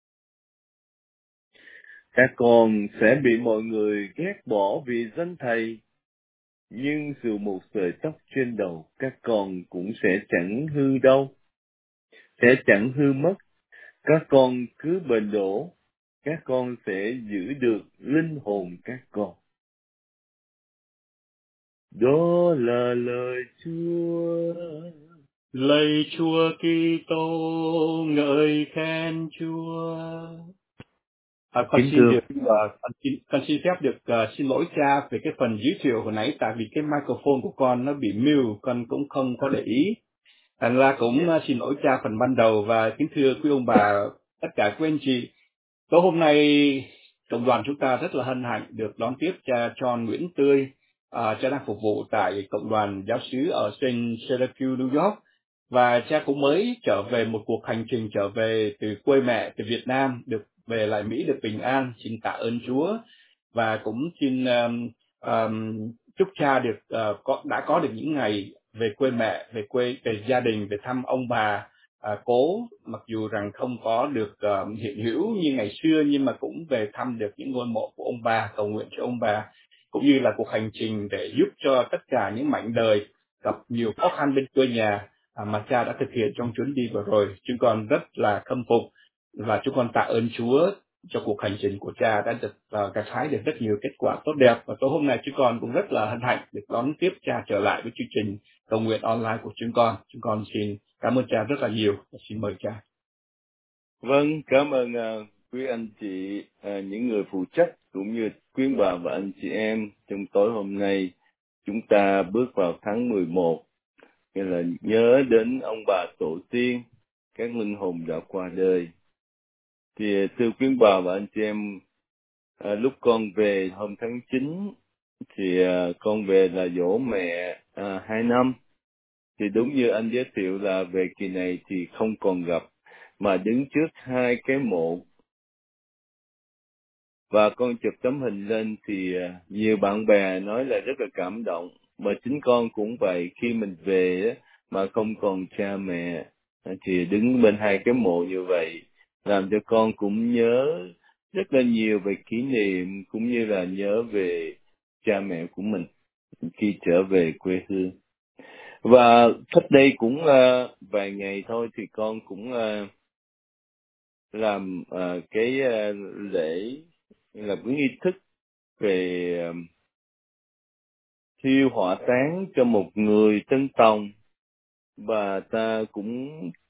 Các con sẽ bị mọi người ghét bỏ vì danh Thầy, nhưng dù một sợi tóc trên đầu các con cũng sẽ chẳng hư đâu, sẽ chẳng hư mất. Các con cứ bền đổ, các con sẽ giữ được linh hồn các con. Đó là lời Chúa.
Lạy Chúa Kitô, ngợi khen Chúa. À, con
Kính
xin
thưa,
được uh, con, xin, con xin phép được uh, xin lỗi cha về cái phần giới thiệu hồi nãy, tại vì cái microphone của con nó bị mute, con cũng không có để ý. Thành ra cũng uh, xin lỗi cha phần ban đầu. Và kính thưa quý ông bà, tất cả quý anh chị, tối hôm nay cộng đoàn chúng ta rất là hân hạnh được đón tiếp cha John Nguyễn Tươi. À, cha đang phục vụ tại cộng đoàn giáo xứ ở Saint Syracuse, New York, và cha cũng mới trở về một cuộc hành trình trở về từ quê mẹ, từ Việt Nam, được về lại Mỹ được bình an. Xin tạ ơn Chúa, và cũng xin um, um, chúc cha được uh, có, đã có được những ngày về quê mẹ, về quê, về gia đình, về thăm ông bà À, cố, mặc dù rằng không có được uh, hiện hữu như ngày xưa, nhưng mà cũng về thăm được những ngôi mộ của ông bà, cầu nguyện cho ông bà, cũng như là cuộc hành trình để giúp cho tất cả những mảnh đời gặp nhiều khó khăn bên quê nhà à, mà cha đã thực hiện trong chuyến đi vừa rồi. Chúng con rất là khâm phục và chúng con tạ ơn Chúa cho cuộc hành trình của cha đã được uh, gặt hái được rất nhiều kết quả tốt đẹp. Và tối hôm nay chúng con cũng rất là hân hạnh được đón tiếp cha trở lại với chương trình cầu nguyện online của chúng con. Chúng con xin cảm ơn cha rất là nhiều. Xin mời cha.
Vâng, cảm ơn uh, quý anh chị, uh, những người phụ trách, cũng như quý bà và anh chị em. Trong tối hôm nay, chúng ta bước vào tháng mười một, nghĩa là nhớ đến ông bà tổ tiên, các linh hồn đã qua đời. Thì thưa quý bà và anh chị em, uh, lúc con về hôm tháng chín, thì uh, con về là dỗ mẹ uh, hai năm. Thì đúng như anh giới thiệu là về kỳ này thì không còn gặp, mà đứng trước hai cái mộ Và con chụp tấm hình lên thì nhiều bạn bè nói là rất là cảm động. Mà chính con cũng vậy, khi mình về á, mà không còn cha mẹ thì đứng bên hai cái mộ như vậy, làm cho con cũng nhớ rất là nhiều về kỷ niệm, cũng như là nhớ về cha mẹ của mình khi trở về quê hương. Và cách đây cũng uh, vài ngày thôi thì con cũng uh, làm uh, cái uh, lễ, là cái nghi thức về uh, thiêu hỏa táng cho một người Tân Tòng, và ta cũng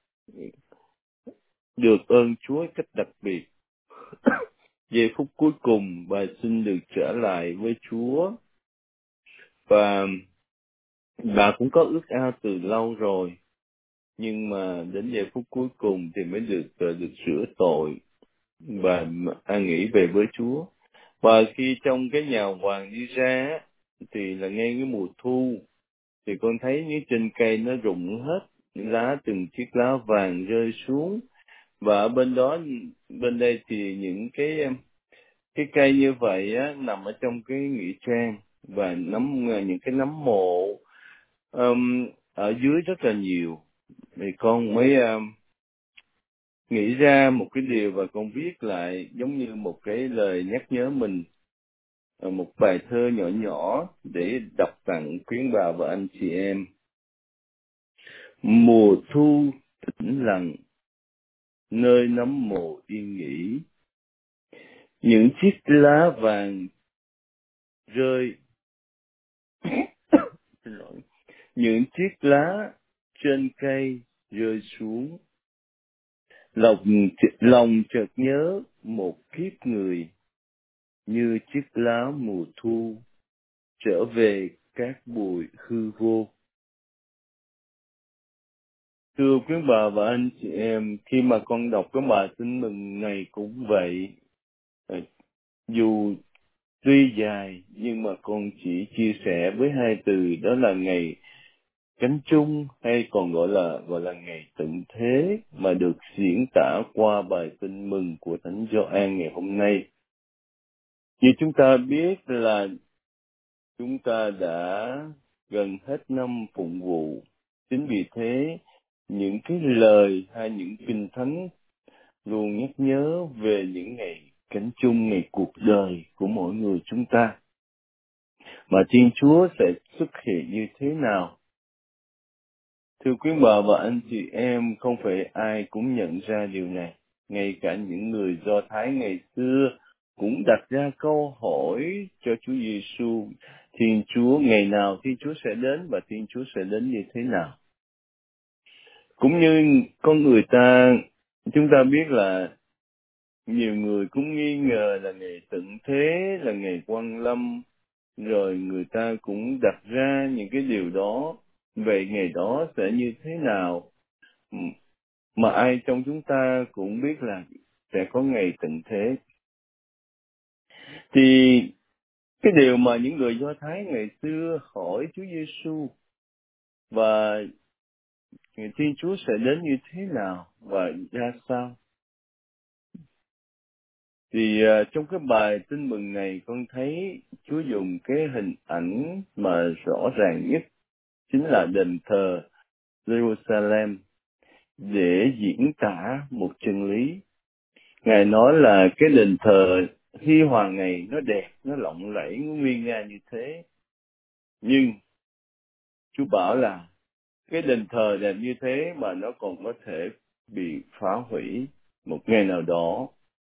được ơn Chúa cách đặc biệt. Về phút cuối cùng bà xin được trở lại với Chúa, và bà cũng có ước ao từ lâu rồi, nhưng mà đến giây phút cuối cùng thì mới được được sửa tội và an nghỉ về với Chúa. Và khi trong cái nhà hoàng đi ra thì là ngay cái mùa thu, thì con thấy những trên cây nó rụng hết, những lá, từng chiếc lá vàng rơi xuống, và ở bên đó, bên đây thì những cái cái cây như vậy á nằm ở trong cái nghĩa trang, và nấm những cái nấm mộ um, ở dưới rất là nhiều. Thì con mới um, nghĩ ra một cái điều, và con viết lại giống như một cái lời nhắc nhớ mình, một bài thơ nhỏ nhỏ để đọc tặng quý bà và anh chị em. Mùa thu tĩnh lặng, nơi nấm mộ yên nghỉ, những chiếc lá vàng rơi xin lỗi, những chiếc lá trên cây rơi xuống, lòng lòng chợt nhớ một kiếp người, như chiếc lá mùa thu trở về các bụi hư vô. Thưa quý bà và anh chị em, khi mà con đọc cái bài tin mừng này cũng vậy, dù tuy dài nhưng mà con chỉ chia sẻ với hai từ, đó là ngày Cánh Chung, hay còn gọi là gọi là ngày tận thế, mà được diễn tả qua bài tin mừng của Thánh Gioan ngày hôm nay. Như chúng ta biết là chúng ta đã gần hết năm phụng vụ, chính vì thế những cái lời hay những kinh thánh luôn nhắc nhớ về những ngày Cánh Chung, ngày cuộc đời của mỗi người chúng ta, mà Thiên Chúa sẽ xuất hiện như thế nào. Thưa quý bà và anh chị em, không phải ai cũng nhận ra điều này. Ngay cả những người Do Thái ngày xưa cũng đặt ra câu hỏi cho Chúa Giêsu: Thiên Chúa, ngày nào Thiên Chúa sẽ đến, và Thiên Chúa sẽ đến như thế nào? Cũng như con người ta, chúng ta biết là nhiều người cũng nghi ngờ là ngày tận thế, là ngày Quang Lâm, rồi người ta cũng đặt ra những cái điều đó. Vậy ngày đó sẽ như thế nào? Mà ai trong chúng ta cũng biết là sẽ có ngày tận thế. Thì cái điều mà những người Do Thái ngày xưa hỏi Chúa Giêsu và Thiên Chúa sẽ đến như thế nào và ra sao, thì uh, trong cái bài tin mừng này con thấy Chúa dùng cái hình ảnh mà rõ ràng nhất, chính là đền thờ Jerusalem, để diễn tả một chân lý. Ngài nói là cái đền thờ Hy Hoàng này nó đẹp, nó lộng lẫy, nó nguy nga như thế, nhưng Chúa bảo là cái đền thờ đẹp như thế mà nó còn có thể bị phá hủy một ngày nào đó.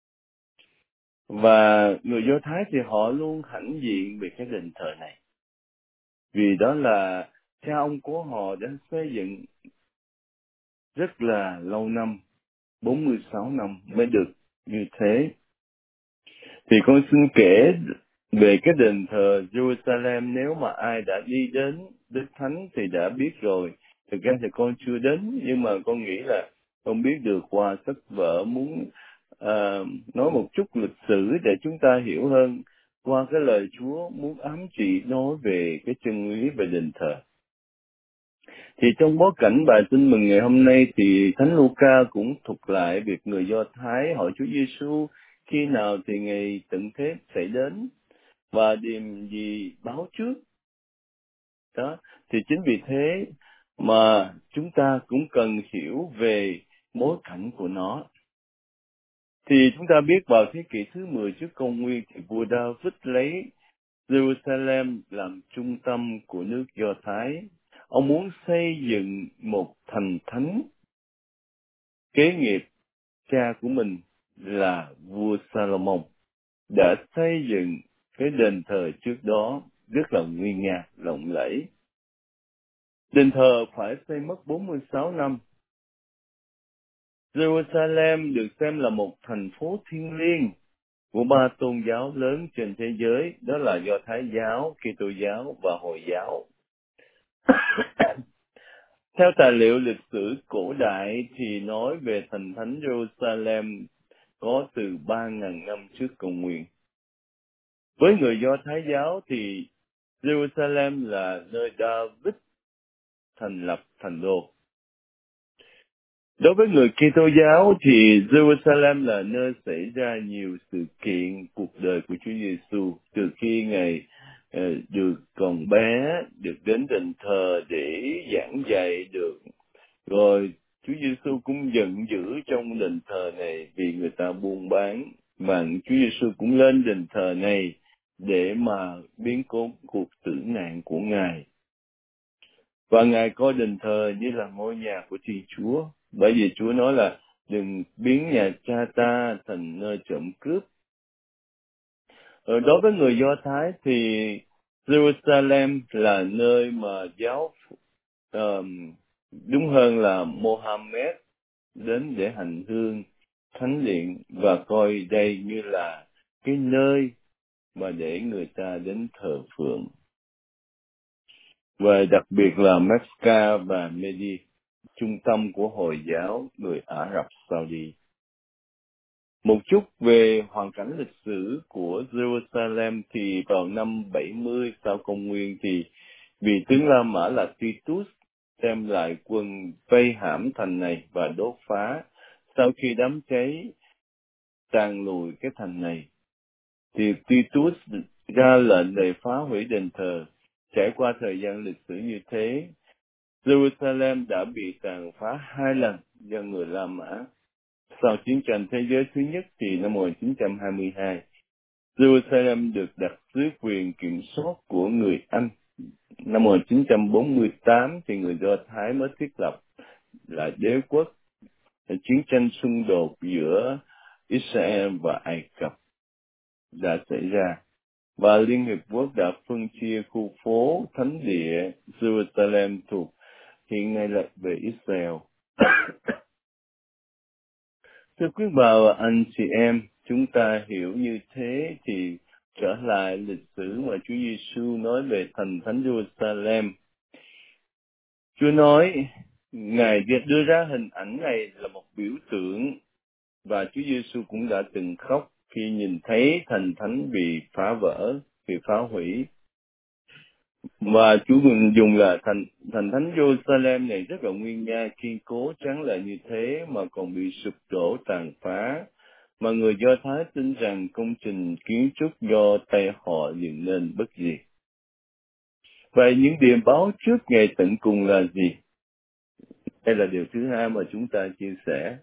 Và người Do Thái thì họ luôn hãnh diện về cái đền thờ này, vì đó là cha ông của họ đã xây dựng rất là lâu năm, bốn mươi sáu năm mới được như thế. Thì con xin kể về cái đền thờ Jerusalem. Nếu mà ai đã đi đến Đức Thánh thì đã biết rồi. Thực ra thì con chưa đến, nhưng mà con nghĩ là con biết được qua sách vở, muốn uh, nói một chút lịch sử để chúng ta hiểu hơn qua cái lời Chúa muốn ám chỉ nói về cái chân lý về đền thờ. Thì trong bối cảnh bài tin mừng ngày hôm nay thì Thánh Luca cũng thuật lại việc người Do Thái hỏi Chúa Giêsu khi nào thì ngày tận thế xảy đến và điều gì báo trước. Đó, thì chính vì thế mà chúng ta cũng cần hiểu về bối cảnh của nó. Thì chúng ta biết vào thế kỷ thứ mười trước công nguyên thì vua David lấy Jerusalem làm trung tâm của nước Do Thái. Ông muốn xây dựng một thành thánh. Kế nghiệp cha của mình là vua Salomon đã xây dựng cái đền thờ trước đó rất là nguy nga, lộng lẫy. Đền thờ phải xây mất bốn mươi sáu năm. Jerusalem được xem là một thành phố thiêng liêng của ba tôn giáo lớn trên thế giới, đó là Do Thái giáo, Kitô giáo và Hồi giáo. Theo tài liệu lịch sử cổ đại thì nói về thành thánh Jerusalem có từ ba nghìn năm trước công nguyên. Với người Do Thái giáo thì Jerusalem là nơi David thành lập thành đô. Đối với người Kitô giáo thì Jerusalem là nơi xảy ra nhiều sự kiện cuộc đời của Chúa Giêsu, từ khi Ngài uh, được còn bé, được đến đền thờ để giảng dạy được. Rồi Chúa Giêsu cũng giận dữ trong đền thờ này vì người ta buôn bán, mà Chúa Giêsu cũng lên đền thờ này để mà biến cố cuộc tử nạn của Ngài. Và Ngài coi đền thờ như là ngôi nhà của Thiên Chúa, bởi vì Chúa nói là đừng biến nhà cha ta thành nơi trộm cướp. Ở đối với người Do Thái thì Jerusalem là nơi mà giáo um, đúng hơn là Mohammed đến để hành hương thánh điện và coi đây như là cái nơi mà để người ta đến thờ phượng. Và đặc biệt là Mecca và Medi, trung tâm của Hồi giáo người Ả Rập Saudi. Một chút về hoàn cảnh lịch sử của Jerusalem thì vào năm bảy mươi sau công nguyên thì vị tướng La Mã là Titus đem lại quân vây hãm thành này và đốt phá. Sau khi đám cháy tàn lùi cái thành này thì Titus ra lệnh để phá hủy đền thờ. Trải qua thời gian lịch sử như thế, Jerusalem đã bị tàn phá hai lần do người La Mã. Sau chiến tranh thế giới thứ nhất thì năm một nghìn chín trăm hai mươi hai, Jerusalem được đặt dưới quyền kiểm soát của người Anh. Năm một nghìn chín trăm bốn mươi tám thì người Do Thái mới thiết lập lại đế quốc. Chiến tranh xung đột giữa Israel và Ai Cập đã xảy ra, và Liên Hiệp Quốc đã phân chia khu phố thánh địa Jerusalem thuộc hiện nay là về Israel. Thưa quý bà và anh chị em, chúng ta hiểu như thế thì trở lại lịch sử mà Chúa Giêsu nói về thành thánh Jerusalem. Chúa nói Ngài đưa ra hình ảnh này là một biểu tượng, và Chúa Giêsu cũng đã từng khóc khi nhìn thấy thành thánh bị phá vỡ, bị phá hủy. Và Chúa dùng là thành thành thánh Jerusalem này rất là nguyên nga, kiên cố, trắng lệ như thế mà còn bị sụp đổ tàn phá. Mà người Do Thái tin rằng công trình kiến trúc do tay họ dựng nên bất diệt. Vậy những điểm báo trước ngày tận cùng là gì? Đây là điều thứ hai mà chúng ta chia sẻ.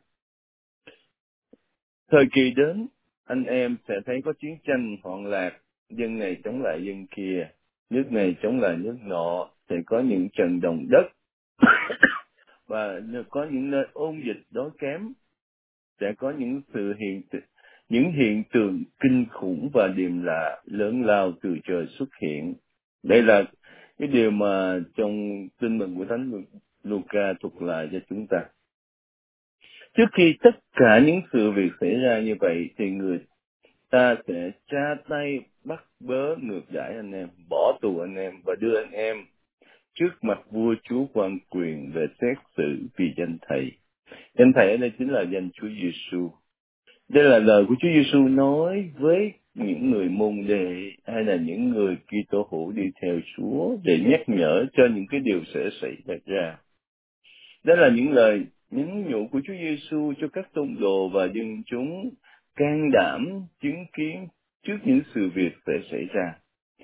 Thời kỳ đến, anh em sẽ thấy có chiến tranh hoạn lạc, dân này chống lại dân kia, nước này chống lại nước nọ, sẽ có những trận động đất, và có những nơi ôn dịch đói kém, sẽ có những sự hiện những hiện tượng kinh khủng và điềm lạ lớn lao từ trời xuất hiện. Đây là cái điều mà trong Tin mừng của Thánh Luca thuật lại cho chúng ta. Trước khi tất cả những sự việc xảy ra như vậy thì người ta sẽ tra tay bắt bớ ngược đãi anh em, bỏ tù anh em và đưa anh em trước mặt vua chúa quan quyền về xét xử vì danh Thầy. Danh Thầy ở đây chính là danh Chúa Giêsu. Đây là lời của Chúa Giêsu nói với những người môn đệ hay là những người Kitô hữu đi theo Chúa để nhắc nhở cho những cái điều sẽ xảy ra. Đó là những lời nhắn nhủ của Chúa Giêsu cho các tông đồ và dân chúng can đảm chứng kiến trước những sự việc sẽ xảy ra.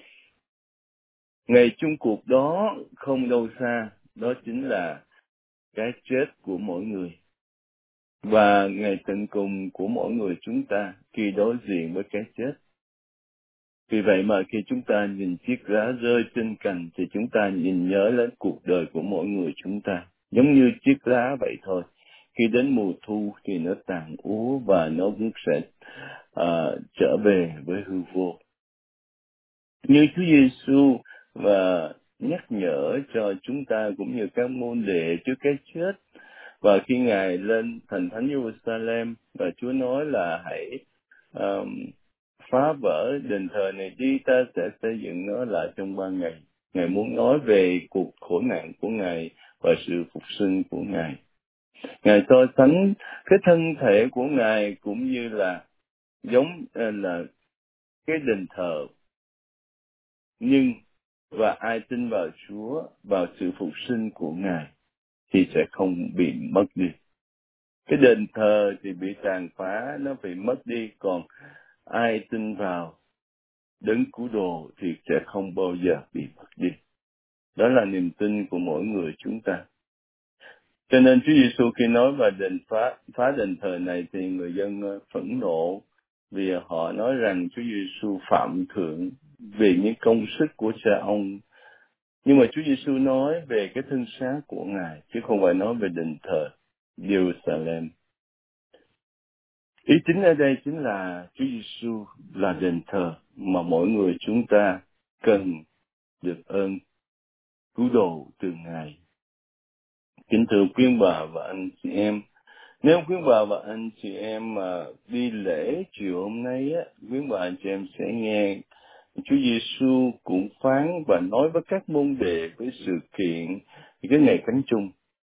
Ngày chung cuộc đó không đâu xa, đó chính là cái chết của mỗi người. Và ngày tận cùng của mỗi người chúng ta khi đối diện với cái chết. Vì vậy mà khi chúng ta nhìn chiếc lá rơi trên cành thì chúng ta nhìn nhớ đến cuộc đời của mỗi người chúng ta. Giống như chiếc lá vậy thôi. Khi đến mùa thu thì nó tàn úa và nó cũng sẽ uh, trở về với hư vô. Như Chúa Giêsu và nhắc nhở cho chúng ta cũng như các môn đệ trước cái chết. Và khi Ngài lên thành thánh Jerusalem và Chúa nói là hãy um, phá vỡ đền thờ này đi, ta sẽ xây dựng nó lại trong ba ngày. Ngài muốn nói về cuộc khổ nạn của Ngài và sự phục sinh của Ngài. Ngài so sánh cái thân thể của Ngài cũng như là giống là cái đền thờ. Nhưng và ai tin vào Chúa, vào sự phục sinh của Ngài thì sẽ không bị mất đi. Cái đền thờ thì bị tàn phá, nó bị mất đi, còn ai tin vào đấng cứu độ thì sẽ không bao giờ bị mất đi. Đó là niềm tin của mỗi người chúng ta. Cho nên Chúa Giêsu khi nói về đền phá, phá đền thờ này thì người dân phẫn nộ vì họ nói rằng Chúa Giêsu phạm thượng về những công sức của cha ông. Nhưng mà Chúa Giêsu nói về cái thân xác của Ngài chứ không phải nói về đền thờ Jerusalem. Ý chính ở đây chính là Chúa Giêsu là đền thờ mà mỗi người chúng ta cần được ơn cứu độ từ Ngài. Kính thưa quý bà và anh chị em, nếu quý bà và anh chị em mà đi lễ chiều hôm nay á, quý bà anh chị em sẽ nghe Chúa Giêsu cũng phán và nói với các môn đệ với sự kiện cái ngày Thánh Chung.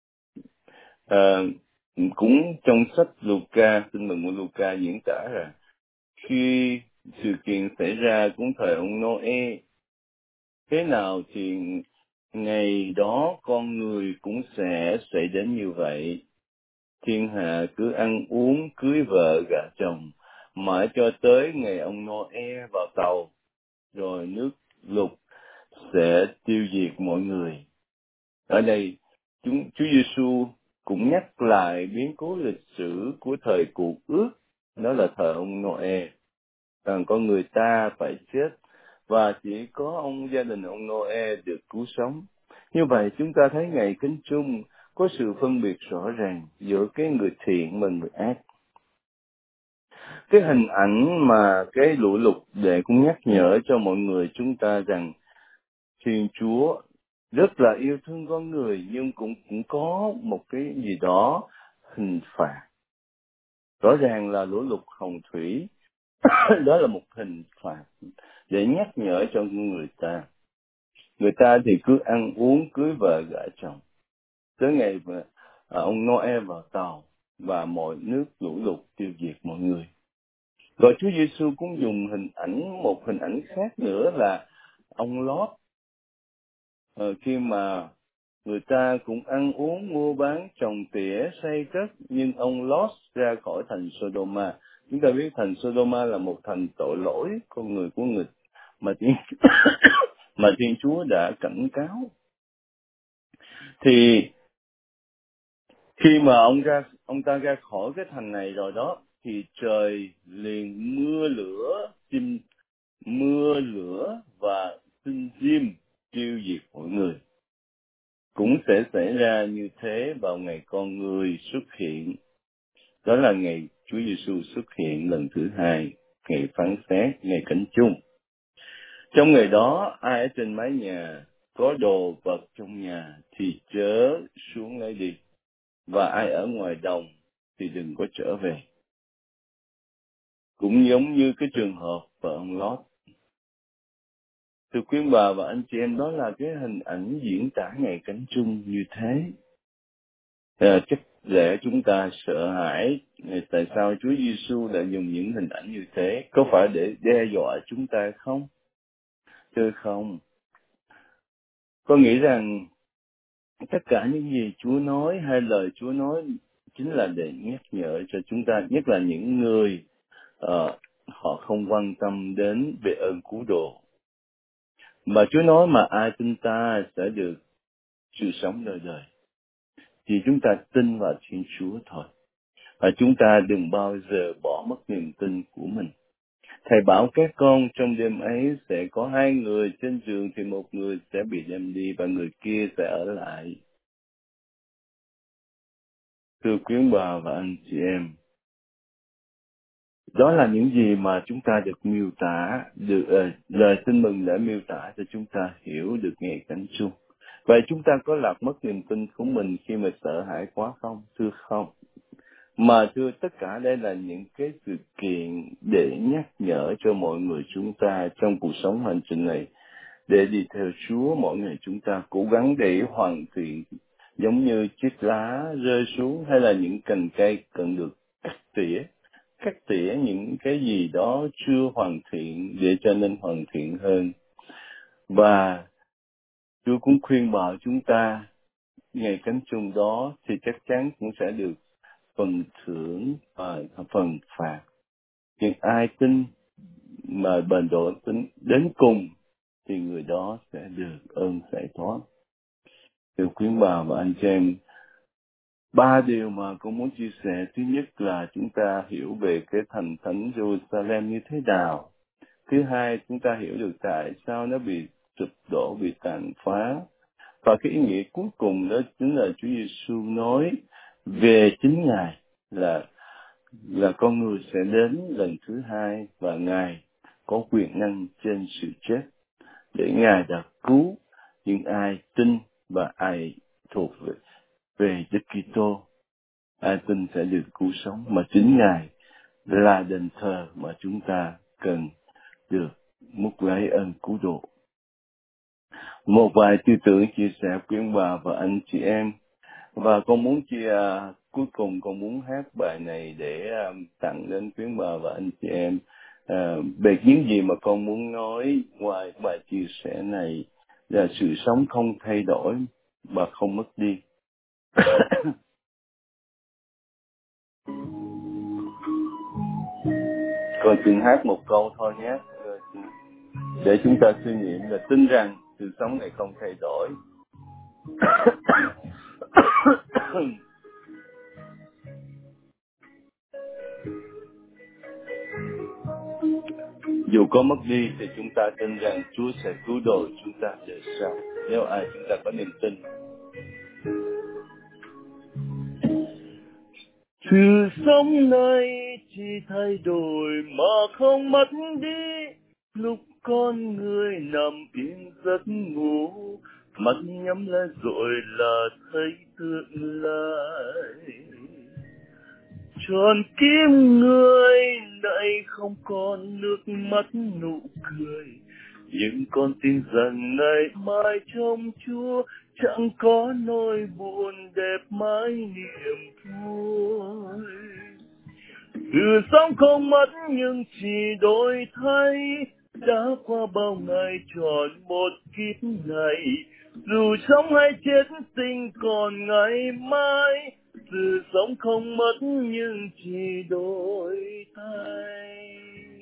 À, cũng trong sách Luca, tin mừng của Luca diễn tả rằng khi sự kiện xảy ra cũng thời ông Noe, thế nào thì ngày đó con người cũng sẽ xảy đến như vậy. Thiên hạ cứ ăn uống, cưới vợ, gả chồng, mãi cho tới ngày ông Noe vào tàu, rồi nước lụt sẽ tiêu diệt mọi người. Ở đây, chúng, Chúa Giêsu cũng nhắc lại biến cố lịch sử của thời Cựu Ước, đó là thời ông Noe, rằng con người ta phải chết và chỉ có ông gia đình ông Noe được cứu sống. Như vậy chúng ta thấy ngày Thánh Chung có sự phân biệt rõ ràng giữa cái người thiện và người ác. Cái hình ảnh mà cái lũ lụt để cũng nhắc nhở cho mọi người chúng ta rằng Thiên Chúa rất là yêu thương con người, nhưng cũng cũng có một cái gì đó hình phạt. Rõ ràng là lũ lụt hồng thủy đó là một hình phạt để nhắc nhở cho người ta. Người ta thì cứ ăn uống, cưới vợ, gả chồng. Tới ngày mà à, ông Noe vào tàu và mọi nước lũ lụt tiêu diệt mọi người. Rồi Chúa Giêsu cũng dùng hình ảnh, một hình ảnh khác nữa là ông Lót. Ờ, khi mà người ta cũng ăn uống, mua bán, trồng tỉa, xây cất, nhưng ông Lót ra khỏi thành Sodoma. Chúng ta biết thành Sodoma là một thành tội lỗi con người của người mà Thiên, mà Thiên Chúa đã cảnh cáo. Thì khi mà ông ra ông ta ra khỏi cái thành này rồi đó, thì trời liền mưa lửa, chim mưa lửa và tinh diêm tiêu diệt mọi người. Cũng sẽ xảy ra như thế vào ngày con người xuất hiện. Đó là ngày Chúa Giêsu xuất hiện lần thứ hai, ngày phán xét, ngày Thánh Chung. Trong ngày đó, ai ở trên mái nhà có đồ vật trong nhà thì chớ xuống lấy đi, và ai ở ngoài đồng thì đừng có trở về. Cũng giống như cái trường hợp của ông Lót. Thưa quý bà và anh chị em, đó là cái hình ảnh diễn tả ngày Thánh Chung như thế. À, chắc lẽ chúng ta sợ hãi tại sao Chúa Giêsu đã dùng những hình ảnh như thế, có phải để đe dọa chúng ta không? Thưa không. Có nghĩ rằng tất cả những gì Chúa nói hay lời Chúa nói chính là để nhắc nhở cho chúng ta, nhất là những người uh, họ không quan tâm đến về ơn cứu độ. Mà Chúa nói mà ai tin ta sẽ được sự sống đời đời. Thì chúng ta tin vào Thiên Chúa thôi. Và chúng ta đừng bao giờ bỏ mất niềm tin của mình. Thầy bảo các con trong đêm ấy sẽ có hai người trên giường, thì một người sẽ bị đem đi và người kia sẽ ở lại. Thưa quý bà và anh chị em, đó là những gì mà chúng ta được miêu tả, được uh, lời tin mừng đã miêu tả cho chúng ta hiểu được ngày cánh chung. Vậy chúng ta có lạc mất niềm tin của mình khi mà sợ hãi quá không? Thưa không. Mà thưa, tất cả đây là những cái sự kiện để nhắc nhở cho mọi người chúng ta trong cuộc sống hành trình này, để đi theo Chúa. Mỗi ngày chúng ta cố gắng để hoàn thiện, giống như chiếc lá rơi xuống hay là những cành cây cần được cắt tỉa, cắt tỉa những cái gì đó chưa hoàn thiện để cho nên hoàn thiện hơn. Và Chúa cũng khuyên bảo chúng ta ngày cánh chung đó thì chắc chắn cũng sẽ được phần thưởng và phần phạt. Nhưng ai tin mà bền độ tính đến cùng thì người đó sẽ được ơn giải thoát. Thưa quý bà và anh chị em, ba điều mà con muốn chia sẻ. Thứ nhất là chúng ta hiểu về cái thành thánh Jerusalem như thế nào. Thứ hai, chúng ta hiểu được tại sao nó bị sụp đổ, bị tàn phá. Và cái ý nghĩa cuối cùng đó chính là Chúa Giêsu nói về chính Ngài là là con người sẽ đến lần thứ hai và Ngài có quyền năng trên sự chết, để Ngài đã cứu những ai tin và ai thuộc về, về Đức Kitô. Ai tin sẽ được cứu sống, mà chính Ngài là đền thờ mà chúng ta cần được múc lấy ơn cứu độ. Một vài tư tưởng chia sẻ quý bà và anh chị em. Và con muốn chia uh, cuối cùng con muốn hát bài này để uh, tặng đến quý bà và anh chị em uh, về những gì mà con muốn nói ngoài bài chia sẻ này, là sự sống không thay đổi và không mất đi. Con xin hát một câu thôi nhé, để chúng ta suy nghiệm là tin rằng sự sống này không thay đổi. Dù có mất đi thì chúng ta tin rằng Chúa sẽ cứu độ chúng ta đời sau, nếu ai chúng ta có niềm tin. Sự sống này chỉ thay đổi mà không mất đi. Lúc con người nằm yên giấc ngủ, mắt nhắm lại rồi là thấy tương lai. Tròn kim người lại không còn nước mắt nụ cười, nhưng con tin rằng ngày mai trong Chúa chẳng có nỗi buồn, đẹp mãi niềm vui. Sự sống không mất nhưng chỉ đổi thay, đã qua bao ngày tròn một kiếp này. Dù sống hay chết tình còn ngày mai, sự sống không mất nhưng chỉ đổi thay.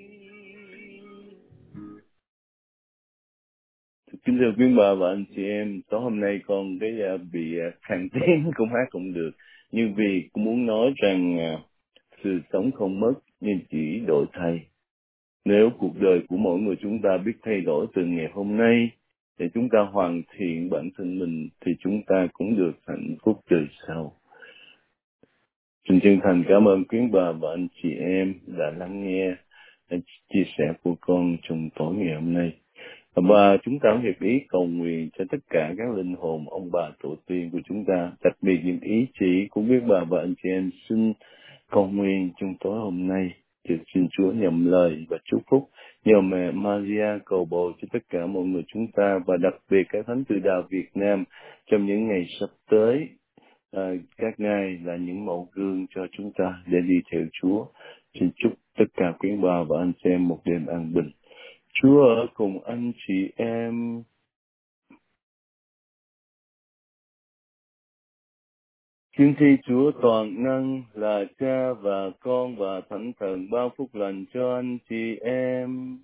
Kính thưa quý bà và anh chị em, tối hôm nay con cái uh, bị uh, khàn tiếng cũng hát cũng được, nhưng vì cũng muốn nói rằng uh, sự sống không mất nhưng chỉ đổi thay. Nếu cuộc đời của mỗi người chúng ta biết thay đổi từ ngày hôm nay để chúng ta hoàn thiện bản thân mình, thì chúng ta cũng được hạnh phúc đời sau. Xin chân thành cảm ơn quý bà và anh chị em đã lắng nghe chia sẻ của con trong tối ngày hôm nay. Và chúng ta hiệp ý cầu nguyện cho tất cả các linh hồn ông bà tổ tiên của chúng ta, đặc biệt những ý chỉ của quý bà và anh chị em xin cầu nguyện trong tối hôm nay. Được xin Chúa nhậm lời và chúc phúc. Nhờ mẹ Maria cầu bầu cho tất cả mọi người chúng ta, và đặc biệt các thánh tử đạo Việt Nam trong những ngày sắp tới. À, các ngài là những mẫu gương cho chúng ta để đi theo Chúa. Xin chúc tất cả quý bà và anh chị em một đêm an bình. Chúa ở cùng anh chị em. Kính thi Chúa toàn năng là Cha và Con và Thánh Thần ban phúc lành cho anh chị em.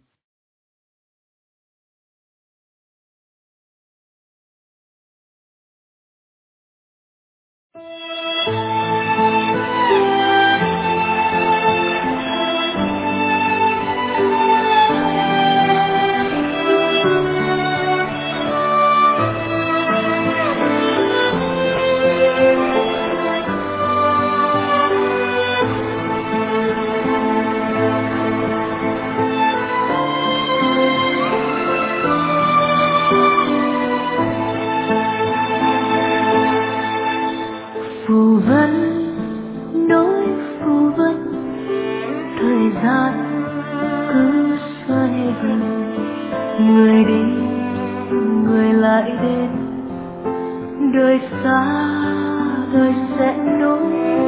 Phù vân nỗi phù vân, thời gian cứ xoay vần, người đi người lại đến, đời xa đời sẽ nối.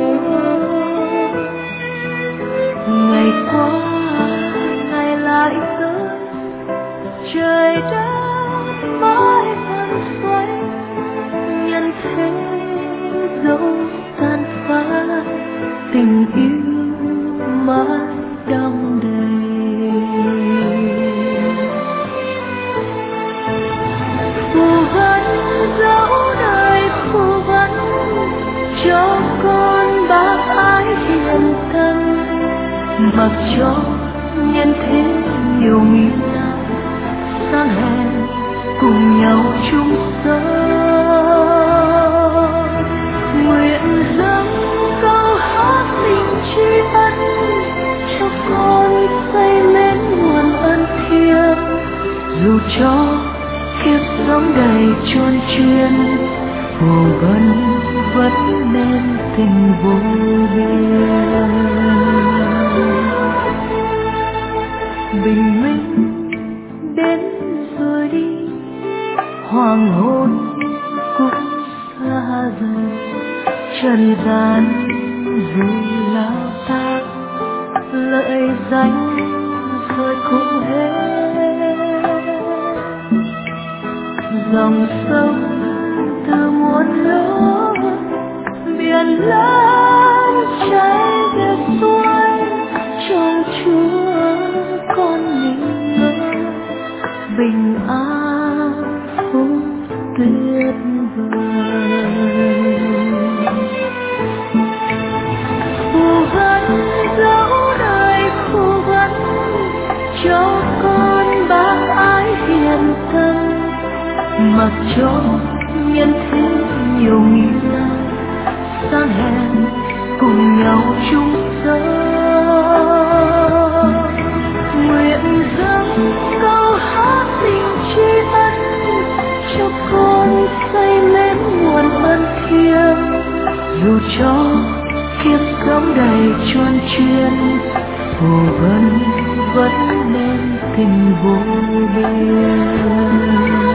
Ngày qua ngày lại tới, trời đất mãi vẫn xoay, nhân thế dẫu tan phai, tình yêu mãi đong đầy. Phù vân dẫu đời phù vân, cho con bác ái hiền thân, mặc cho nhân thế nhiều nghĩ lại, sang hẹn cùng nhau chung sống. Nguyện dâng câu hát tình tri ân, cho con xây lên nguồn ân thiêng, dù cho kiếp sống đầy tròn chuyên, phù vân vẫn nên tình vô biên. Bình minh đến rồi đi, hoàng hôn cũng xa dần, trần gian dù lao ta, lợi danh rồi cũng hết. Dòng sông từ muôn lối, biển lớn chảy về xuôi, trong Chúa con nghỉ ngơi, bình an phúc tuyệt vời. Phù vân dẫu đời phù vân, cho con bác ái hiền thân, mặc cho nhân thế nhiều nghĩ lại, sang hẹn cùng nhau chung sống. Nguyện dâng câu hát tình tri ân, cho con xây lên nguồn ân thiêng, dù cho kiếp sống đầy tròn chuyên, phù vân vẫn nên tình vô biên.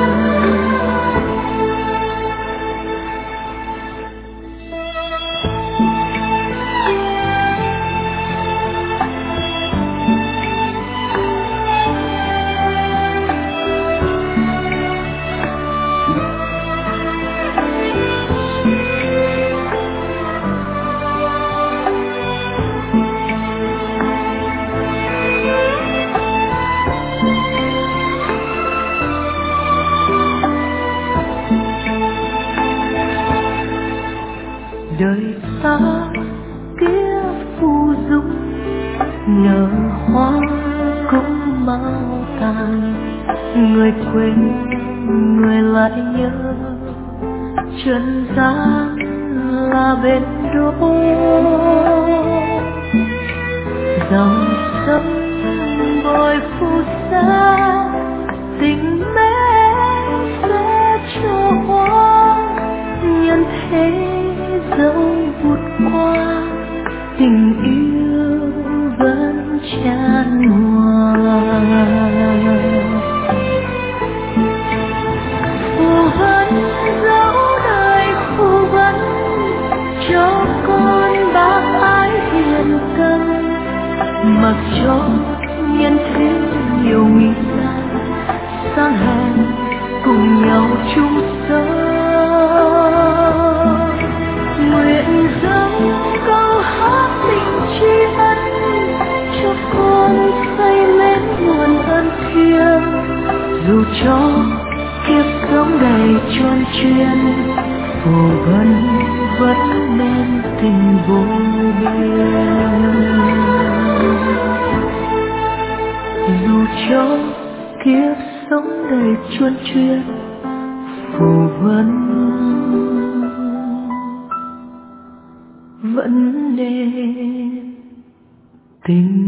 Đời xa kiếp phù du, nở hoa cũng mau tàn, người quên người lại nhớ, trần gian là bên đôi. Dòng sông bồi phù sa, tình mến sẽ cho hoa, nhân thế dẫu vụt qua, tình yêu vẫn chan hòa. Phù vân dẫu đời phù vân, cho con bác ái hiền thân, mặc cho nhân thế nhiều nghĩ lại, sang hẹn cùng nhau chung sống. Nguyện dù cho kiếp sống đầy tròn chuyên, phù vân vẫn nên tình vô biên. Dù cho kiếp sống đầy tròn chuyên, phù vân vẫn nên tình